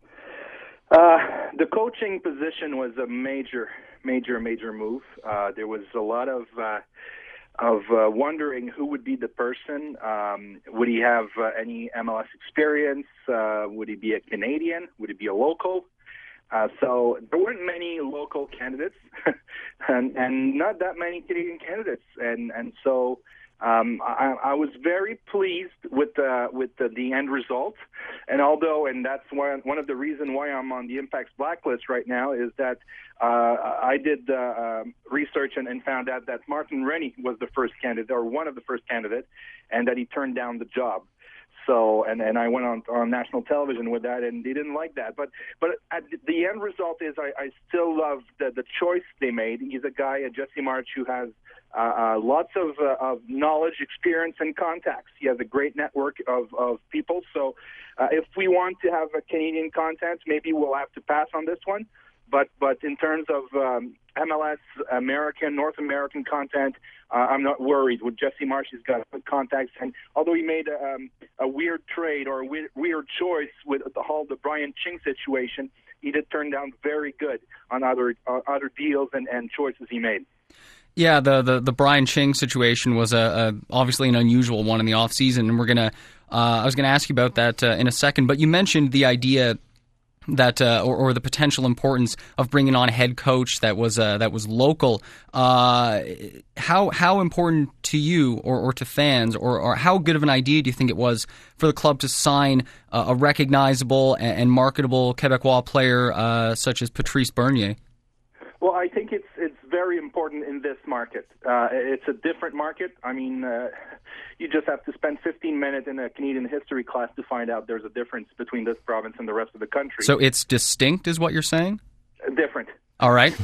The coaching position was a major move. There was a lot of wondering who would be the person. Would he have any MLS experience? Would he be a Canadian? Would he be a local? So there weren't many local candidates and not that many Canadian candidates. And so I was very pleased with the end result. And that's one of the reasons why I'm on the Impact's blacklist right now is that I did research and found out that Martin Rennie was the first candidate, or one of the first candidates, and that he turned down the job. So, and I went on national television with that, and they didn't like that. But at the end result is I still love the choice they made. He's a guy, Jesse March, who has lots of knowledge, experience, and contacts. He has a great network of people. So if we want to have a Canadian content, maybe we'll have to pass on this one. But in terms of MLS, North American content, I'm not worried. With Jesse Marsh, he's got good contacts. And although he made a weird trade or a weird choice with the Brian Ching situation, he did turn down very good on other deals and choices he made. Yeah, the Brian Ching situation was obviously an unusual one in the offseason, and I was gonna ask you about that in a second. But you mentioned the idea that or the potential importance of bringing on a head coach that was local. How important to you or to fans, or how good of an idea do you think it was for the club to sign a recognizable and marketable Quebecois player such as Patrice Bernier? Well, I think it's very important in this market. It's a different market. I mean, you just have to spend 15 minutes in a Canadian history class to find out there's a difference between this province and the rest of the country. So it's distinct, is what you're saying? Different. All right.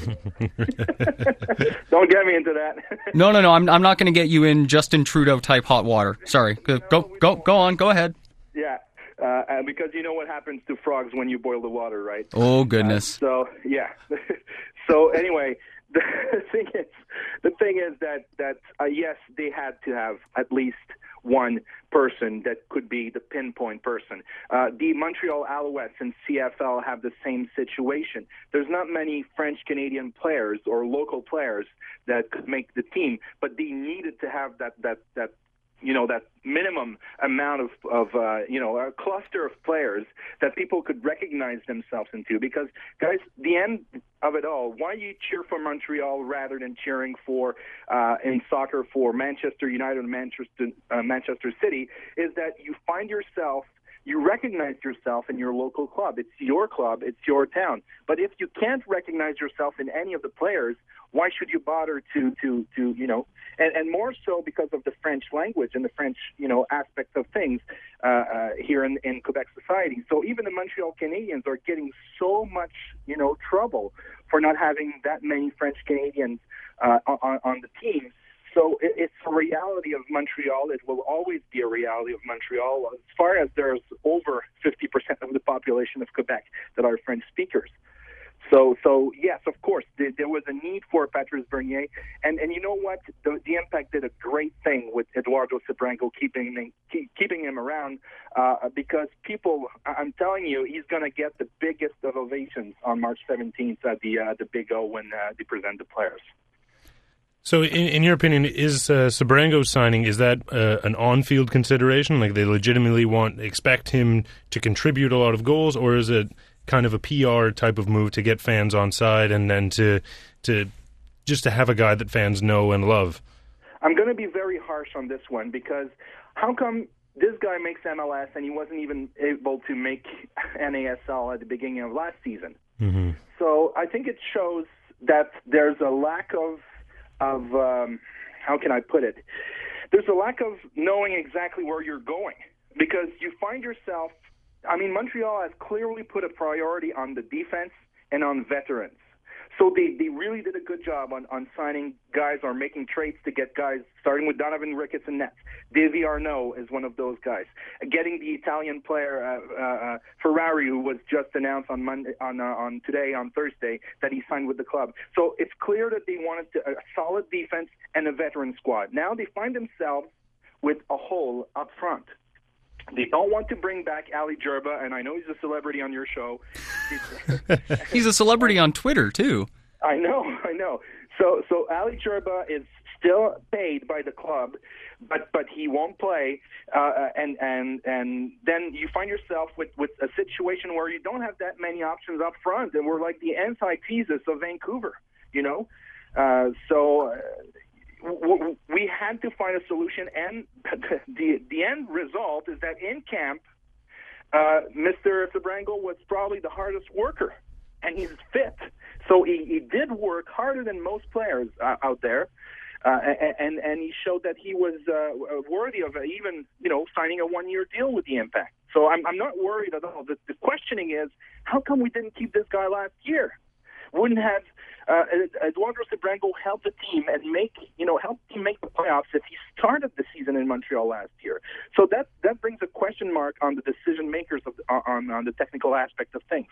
Don't get me into that. No. I'm not going to get you in Justin Trudeau type hot water. Sorry. Go on. Go ahead. Yeah. Because you know what happens to frogs when you boil the water, right? Oh, goodness. So So anyway, the thing is that yes, they had to have at least one person that could be the pinpoint person. The Montreal Alouettes and CFL have the same situation. There's not many French-Canadian players or local players that could make the team, but they needed to have that minimum amount of a cluster of players that people could recognize themselves into. Because, guys, the end of it all, why you cheer for Montreal rather than cheering for in soccer for Manchester United and Manchester City is that you recognize yourself in your local club. It's your club. It's your town. But if you can't recognize yourself in any of the players, why should you bother to and more so because of the French language and the French, aspects of things here in Quebec society. So even the Montreal Canadiens are getting so much, trouble for not having that many French Canadians on the team. So it's a reality of Montreal. It will always be a reality of Montreal as far as there's over 50% of the population of Quebec that are French speakers. So yes, of course, there was a need for Patrice Bernier. And you know what? The Impact did a great thing with Eduardo Sebrango, keeping him around because people, I'm telling you, he's going to get the biggest of ovations on March 17th at the Big O when they present the players. So, in your opinion, is Sebrango's signing, is that an on-field consideration? Like they legitimately expect him to contribute a lot of goals, or is it kind of a PR type of move to get fans on side and then to have a guy that fans know and love? I'm going to be very harsh on this one because how come this guy makes MLS and he wasn't even able to make NASL at the beginning of last season? Mm-hmm. So I think it shows that there's a lack of how can I put it? There's a lack of knowing exactly where you're going, because you find yourself, I mean, Montreal has clearly put a priority on the defense and on veterans. So they really did a good job on signing guys or making trades to get guys, starting with Donovan Ricketts and Nets. Davy Arnaud is one of those guys. Getting the Italian player Ferrari, who was just announced on Monday, on Thursday, that he signed with the club. So it's clear that they wanted a solid defense and a veteran squad. Now they find themselves with a hole up front. They don't want to bring back Ali Gerba, and I know he's a celebrity on your show. He's a celebrity on Twitter, too. I know. So Ali Gerba is still paid by the club, but he won't play, and then you find yourself with a situation where you don't have that many options up front, and we're like the antithesis of Vancouver, you know? We had to find a solution, and the end result is that in camp, Mr. Sebrango was probably the hardest worker, and he's fit. So he did work harder than most players out there, and he showed that he was worthy of even, signing a one-year deal with the Impact. So I'm not worried at all. The questioning is, how come we didn't keep this guy last year? Wouldn't have Eduardo Sebrango helped the team and helped him make the playoffs if he started the season in Montreal last year? So that brings a question mark on the decision makers on the technical aspect of things.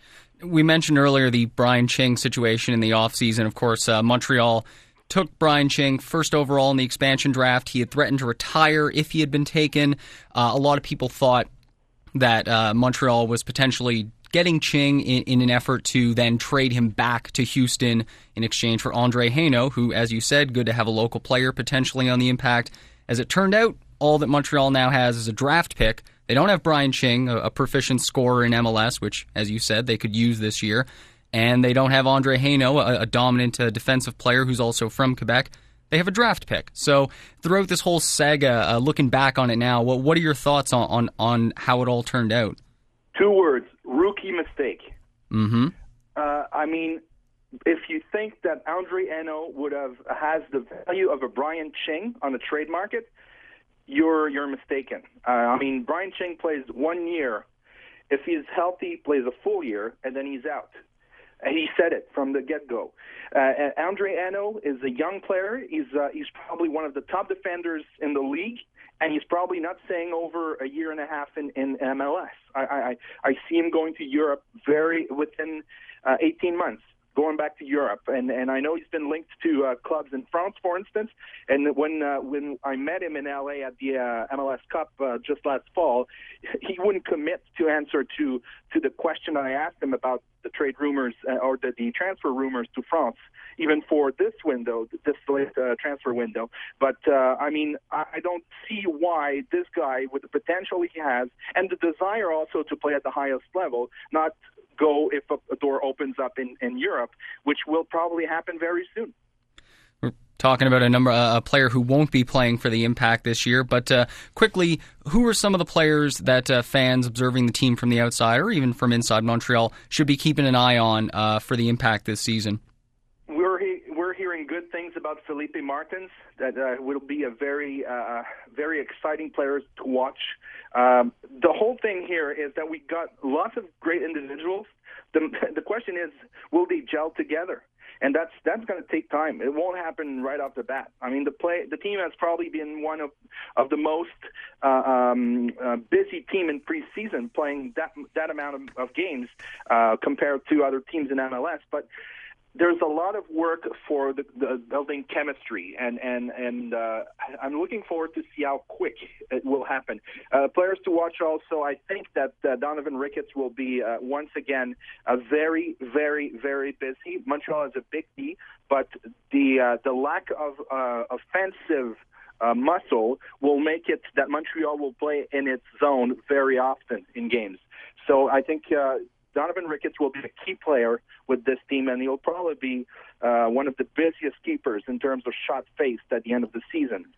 We mentioned earlier the Brian Ching situation in the offseason. Of course, Montreal took Brian Ching first overall in the expansion draft. He had threatened to retire if he had been taken. A lot of people thought that Montreal was potentially getting Ching in an effort to then trade him back to Houston in exchange for Andre Hainaut, who, as you said, good to have a local player potentially on the Impact. As it turned out, all that Montreal now has is a draft pick. They don't have Brian Ching, a proficient scorer in MLS, which, as you said, they could use this year. And they don't have Andre Hainaut, a dominant defensive player who's also from Quebec. They have a draft pick. So throughout this whole saga, looking back on it now, what are your thoughts on how it all turned out? 2 words: rookie mistake. Mm-hmm. I mean, if you think that Andre Hainaut has the value of a Brian Ching on the trade market, you're mistaken. I mean, Brian Ching plays 1 year. If he's healthy, plays a full year, and then he's out. And he said it from the get-go. Andre Hainaut is a young player. He's probably one of the top defenders in the league, and he's probably not staying over a year and a half in MLS. I see him going to Europe within 18 months, going back to Europe. And I know he's been linked to clubs in France, for instance. And when I met him in LA at the MLS Cup just last fall, he wouldn't commit to answer to the question I asked him about the trade rumors or the transfer rumors to France, even for this window, this late transfer window. But, I don't see why this guy, with the potential he has, and the desire also to play at the highest level, not go if a door opens up in Europe, which will probably happen very soon. We're talking about a player who won't be playing for the Impact this year, but quickly, who are some of the players that fans observing the team from the outside or even from inside Montreal should be keeping an eye on for the Impact this season? We're hearing good things about Felipe Martins. That will be a very exciting player to watch. The whole thing here is that we got lots of great individuals. The question is, will they gel together? And that's going to take time. It won't happen right off the bat. I mean, the team has probably been one of the most busy team in preseason, playing that amount of games compared to other teams in MLS. But there's a lot of work for the building chemistry, and I'm looking forward to see how quick it will happen. Players to watch also, I think that Donovan Ricketts will be, once again, very, very, very busy. Montreal is a big D, but the lack of offensive muscle will make it that Montreal will play in its zone very often in games. So I think Donovan Ricketts will be a key player with this team, and he'll probably be one of the busiest keepers in terms of shot faced at the end of the season.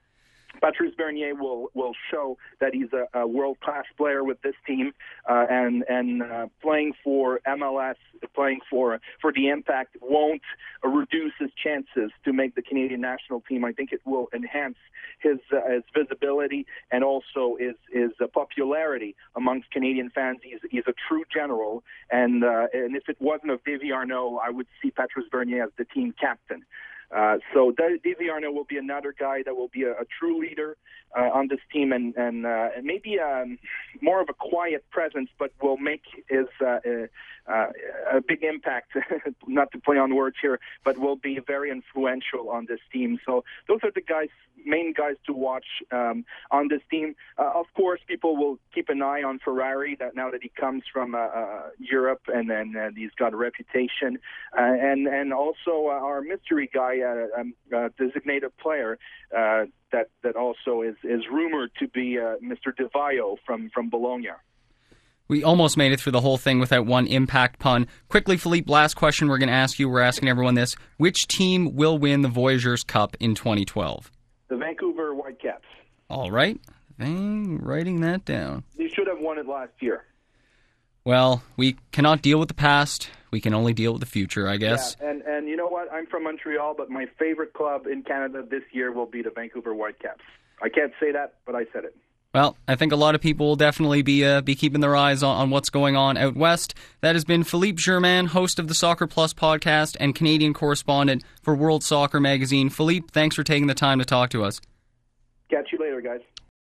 Patrice Bernier will show that he's a world-class player with this team, and playing for MLS, playing for the Impact won't reduce his chances to make the Canadian national team. I think it will enhance his visibility and also his popularity amongst Canadian fans. He's a true general, and if it wasn't of Davy Arnaud, I would see Patrice Bernier as the team captain. So Davy Arnaud will be another guy that will be a true leader on this team, and maybe more of a quiet presence, but will make his a big impact. Not to play on words here, but will be very influential on this team. So those are the main guys to watch on this team. Of course, people will keep an eye on Ferrari. That now that he comes from Europe, and then he's got a reputation, and also our mystery guy, designated player, that also is rumored to be Mr. De Vaio from Bologna. We almost made it through the whole thing without one impact pun. Quickly, Philippe, last question we're going to ask you. We're asking everyone this. Which team will win the Voyageurs Cup in 2012? The Vancouver Whitecaps. All right. Writing that down. They should have won it last year. Well, we cannot deal with the past. We can only deal with the future, I guess. Yeah, and you know what? I'm from Montreal, but my favorite club in Canada this year will be the Vancouver Whitecaps. I can't say that, but I said it. Well, I think a lot of people will definitely be keeping their eyes on what's going on out west. That has been Philippe Germain, host of the Soccer Plus podcast and Canadian correspondent for World Soccer Magazine. Philippe, thanks for taking the time to talk to us. Catch you later, guys.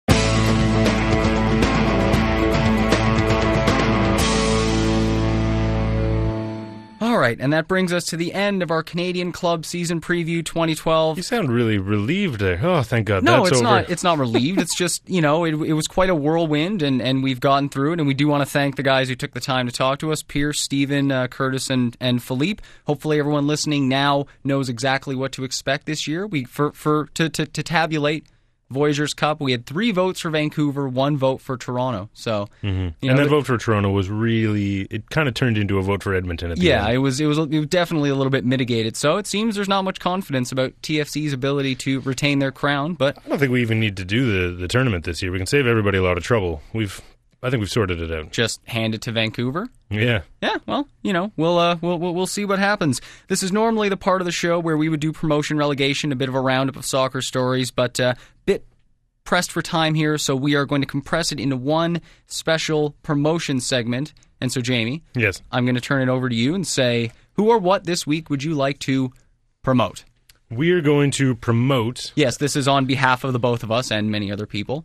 All right, and that brings us to the end of our Canadian Club Season Preview 2012. You sound really relieved there. Oh, thank God, no, that's it's over. not. It's not relieved. It's just, it was quite a whirlwind, and we've gotten through it, and we do want to thank the guys who took the time to talk to us, Pierce, Stephen, Curtis, and Philippe. Hopefully everyone listening now knows exactly what to expect this year. To tabulate Voyageurs Cup, we had 3 votes for Vancouver, 1 vote for Toronto. So, and that vote for Toronto was really, it kind of turned into a vote for Edmonton at the end. Yeah, it was definitely a little bit mitigated. So it seems there's not much confidence about TFC's ability to retain their crown. But I don't think we even need to do the tournament this year. We can save everybody a lot of trouble. I think we've sorted it out. Just hand it to Vancouver? Yeah. Yeah, well, we'll see what happens. This is normally the part of the show where we would do promotion relegation, a bit of a roundup of soccer stories, but bit pressed for time here, so we are going to compress it into one special promotion segment. And so, Jamie, yes, I'm going to turn it over to you and say, who or what this week would you like to promote? We're going to promote... Yes, this is on behalf of the both of us and many other people.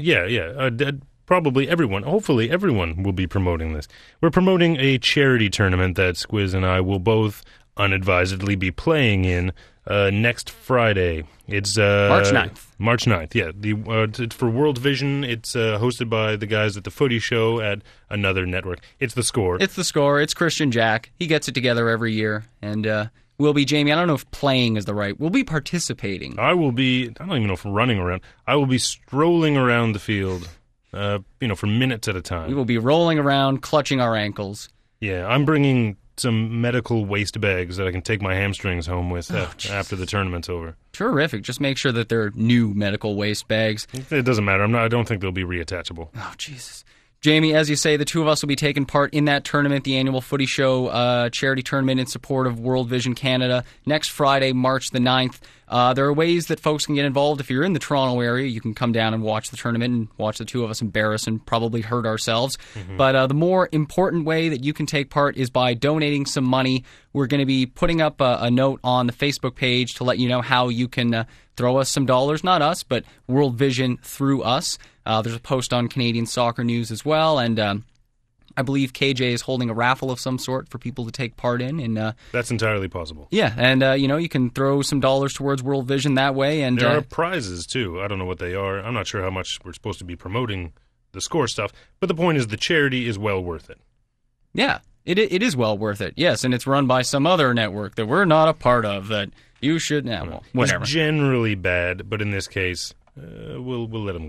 Probably everyone, hopefully everyone will be promoting this. We're promoting a charity tournament that Squiz and I will both unadvisedly be playing in next Friday. It's March 9th. March 9th, yeah. It's for World Vision. It's hosted by the guys at the Footy Show at another network. It's The Score. It's The Score. It's Christian Jack. He gets it together every year. And we'll be, Jamie, I don't know if playing is the right. We'll be participating. I don't even know if running around. I will be strolling around the field. For minutes at a time. We will be rolling around, clutching our ankles. Yeah, I'm bringing some medical waste bags that I can take my hamstrings home with after the tournament's over. Terrific. Just make sure that they're new medical waste bags. It doesn't matter. I don't think they'll be reattachable. Oh, Jesus. Jamie, as you say, the two of us will be taking part in that tournament, the annual Footy Show charity tournament in support of World Vision Canada, next Friday, March the 9th. There are ways that folks can get involved. If you're in the Toronto area, you can come down and watch the tournament and watch the two of us embarrass and probably hurt ourselves. Mm-hmm. But the more important way that you can take part is by donating some money. We're going to be putting up a note on the Facebook page to let you know how you can throw us some dollars. Not us, but World Vision through us. There's a post on Canadian Soccer News as well, and I believe KJ is holding a raffle of some sort for people to take part in. That's entirely possible. Yeah, and you can throw some dollars towards World Vision that way. And there are prizes, too. I don't know what they are. I'm not sure how much we're supposed to be promoting the Score stuff, but the point is the charity is well worth it. Yeah, it is well worth it, yes, and it's run by some other network that we're not a part of that you should... whatever. It's generally bad, but in this case, we'll let them go.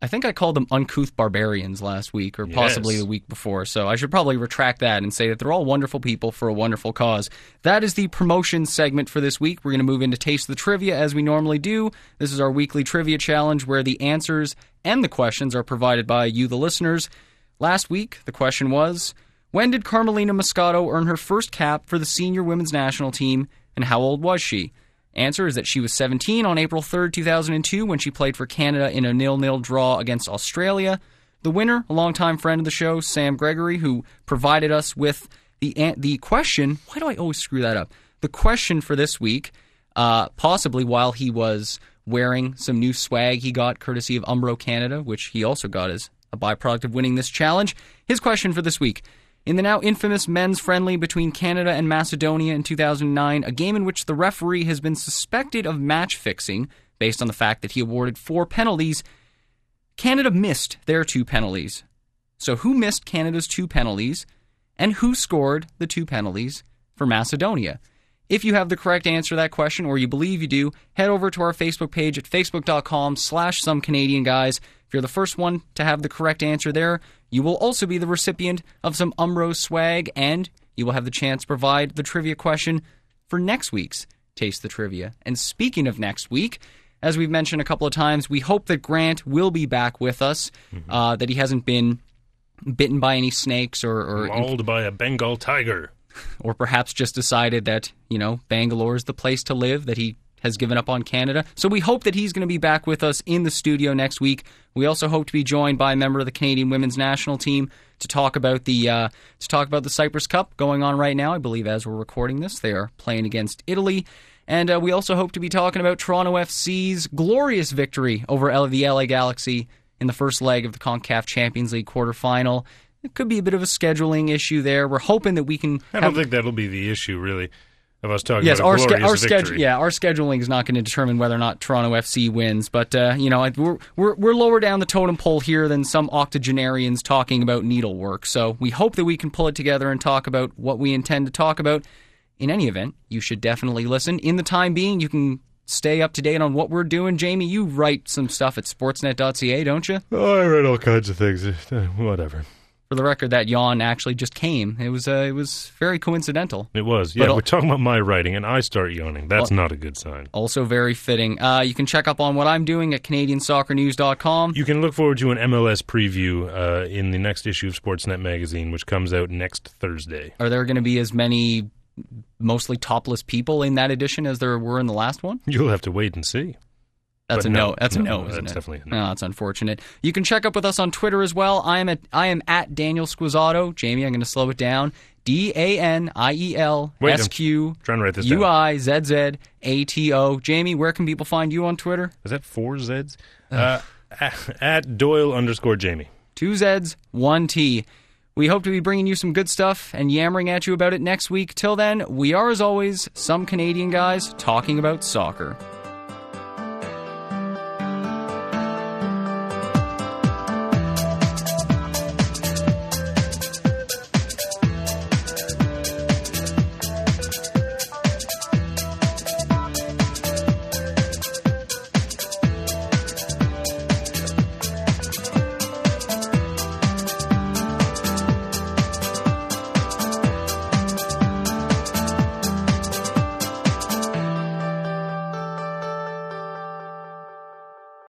I think I called them uncouth barbarians last week, or possibly the week before, so I should probably retract that and say that they're all wonderful people for a wonderful cause. That is the promotion segment for this week. We're going to move into Taste the Trivia as we normally do. This is our weekly trivia challenge where the answers and the questions are provided by you, the listeners. Last week, the question was, when did Carmelina Moscato earn her first cap for the senior women's national team, and how old was she? Answer is that she was 17 on April 3rd, 2002, when she played for Canada in a 0-0 draw against Australia. The winner, a longtime friend of the show, Sam Gregory, who provided us with the question. Why do I always screw that up? The question for this week, possibly while he was wearing some new swag he got courtesy of Umbro Canada, which he also got as a byproduct of winning this challenge. His question for this week. In the now infamous men's friendly between Canada and Macedonia in 2009, a game in which the referee has been suspected of match fixing based on the fact that he awarded 4 penalties, Canada missed their 2 penalties. So who missed Canada's 2 penalties, and who scored the 2 penalties for Macedonia? If you have the correct answer to that question, or you believe you do, head over to our Facebook page at facebook.com/somecanadianguys. If you're the first one to have the correct answer there, you will also be the recipient of some Umbro swag, and you will have the chance to provide the trivia question for next week's Taste the Trivia. And speaking of next week, as we've mentioned a couple of times, we hope that Grant will be back with us, that he hasn't been bitten by any snakes or mauled by a Bengal tiger. Or perhaps just decided that, Bangalore is the place to live, that he has given up on Canada. So we hope that he's going to be back with us in the studio next week. We also hope to be joined by a member of the Canadian women's national team to talk about the Cyprus Cup going on right now. I believe as we're recording this, they are playing against Italy. And we also hope to be talking about Toronto FC's glorious victory over the LA Galaxy in the first leg of the CONCACAF Champions League quarterfinal. It could be a bit of a scheduling issue there. We're hoping that we can... I don't think that'll be the issue, really, of us talking about our glorious victory. Our scheduling is not going to determine whether or not Toronto FC wins. But, we're lower down the totem pole here than some octogenarians talking about needlework. So we hope that we can pull it together and talk about what we intend to talk about. In any event, you should definitely listen. In the time being, you can stay up to date on what we're doing. Jamie, you write some stuff at sportsnet.ca, don't you? Oh, I write all kinds of things. Whatever. For the record, that yawn actually just came. It was very coincidental. It was. Yeah, we're talking about my writing, and I start yawning. That's not a good sign. Also very fitting. You can check up on what I'm doing at CanadianSoccerNews.com. You can look forward to an MLS preview in the next issue of Sportsnet magazine, which comes out next Thursday. Are there going to be as many mostly topless people in that edition as there were in the last one? You'll have to wait and see. That's a no. That's a no, isn't it? That's definitely a no. No, that's unfortunate. You can check up with us on Twitter as well. I am at Daniel Squizzato. Jamie, I'm going to slow it down. DANIELSQUIZZATO. Jamie, where can people find you on Twitter? Is that 4 Zs? At Doyle_Jamie. 2 Zs, 1 T. We hope to be bringing you some good stuff and yammering at you about it next week. Till then, we are, as always, some Canadian guys talking about soccer.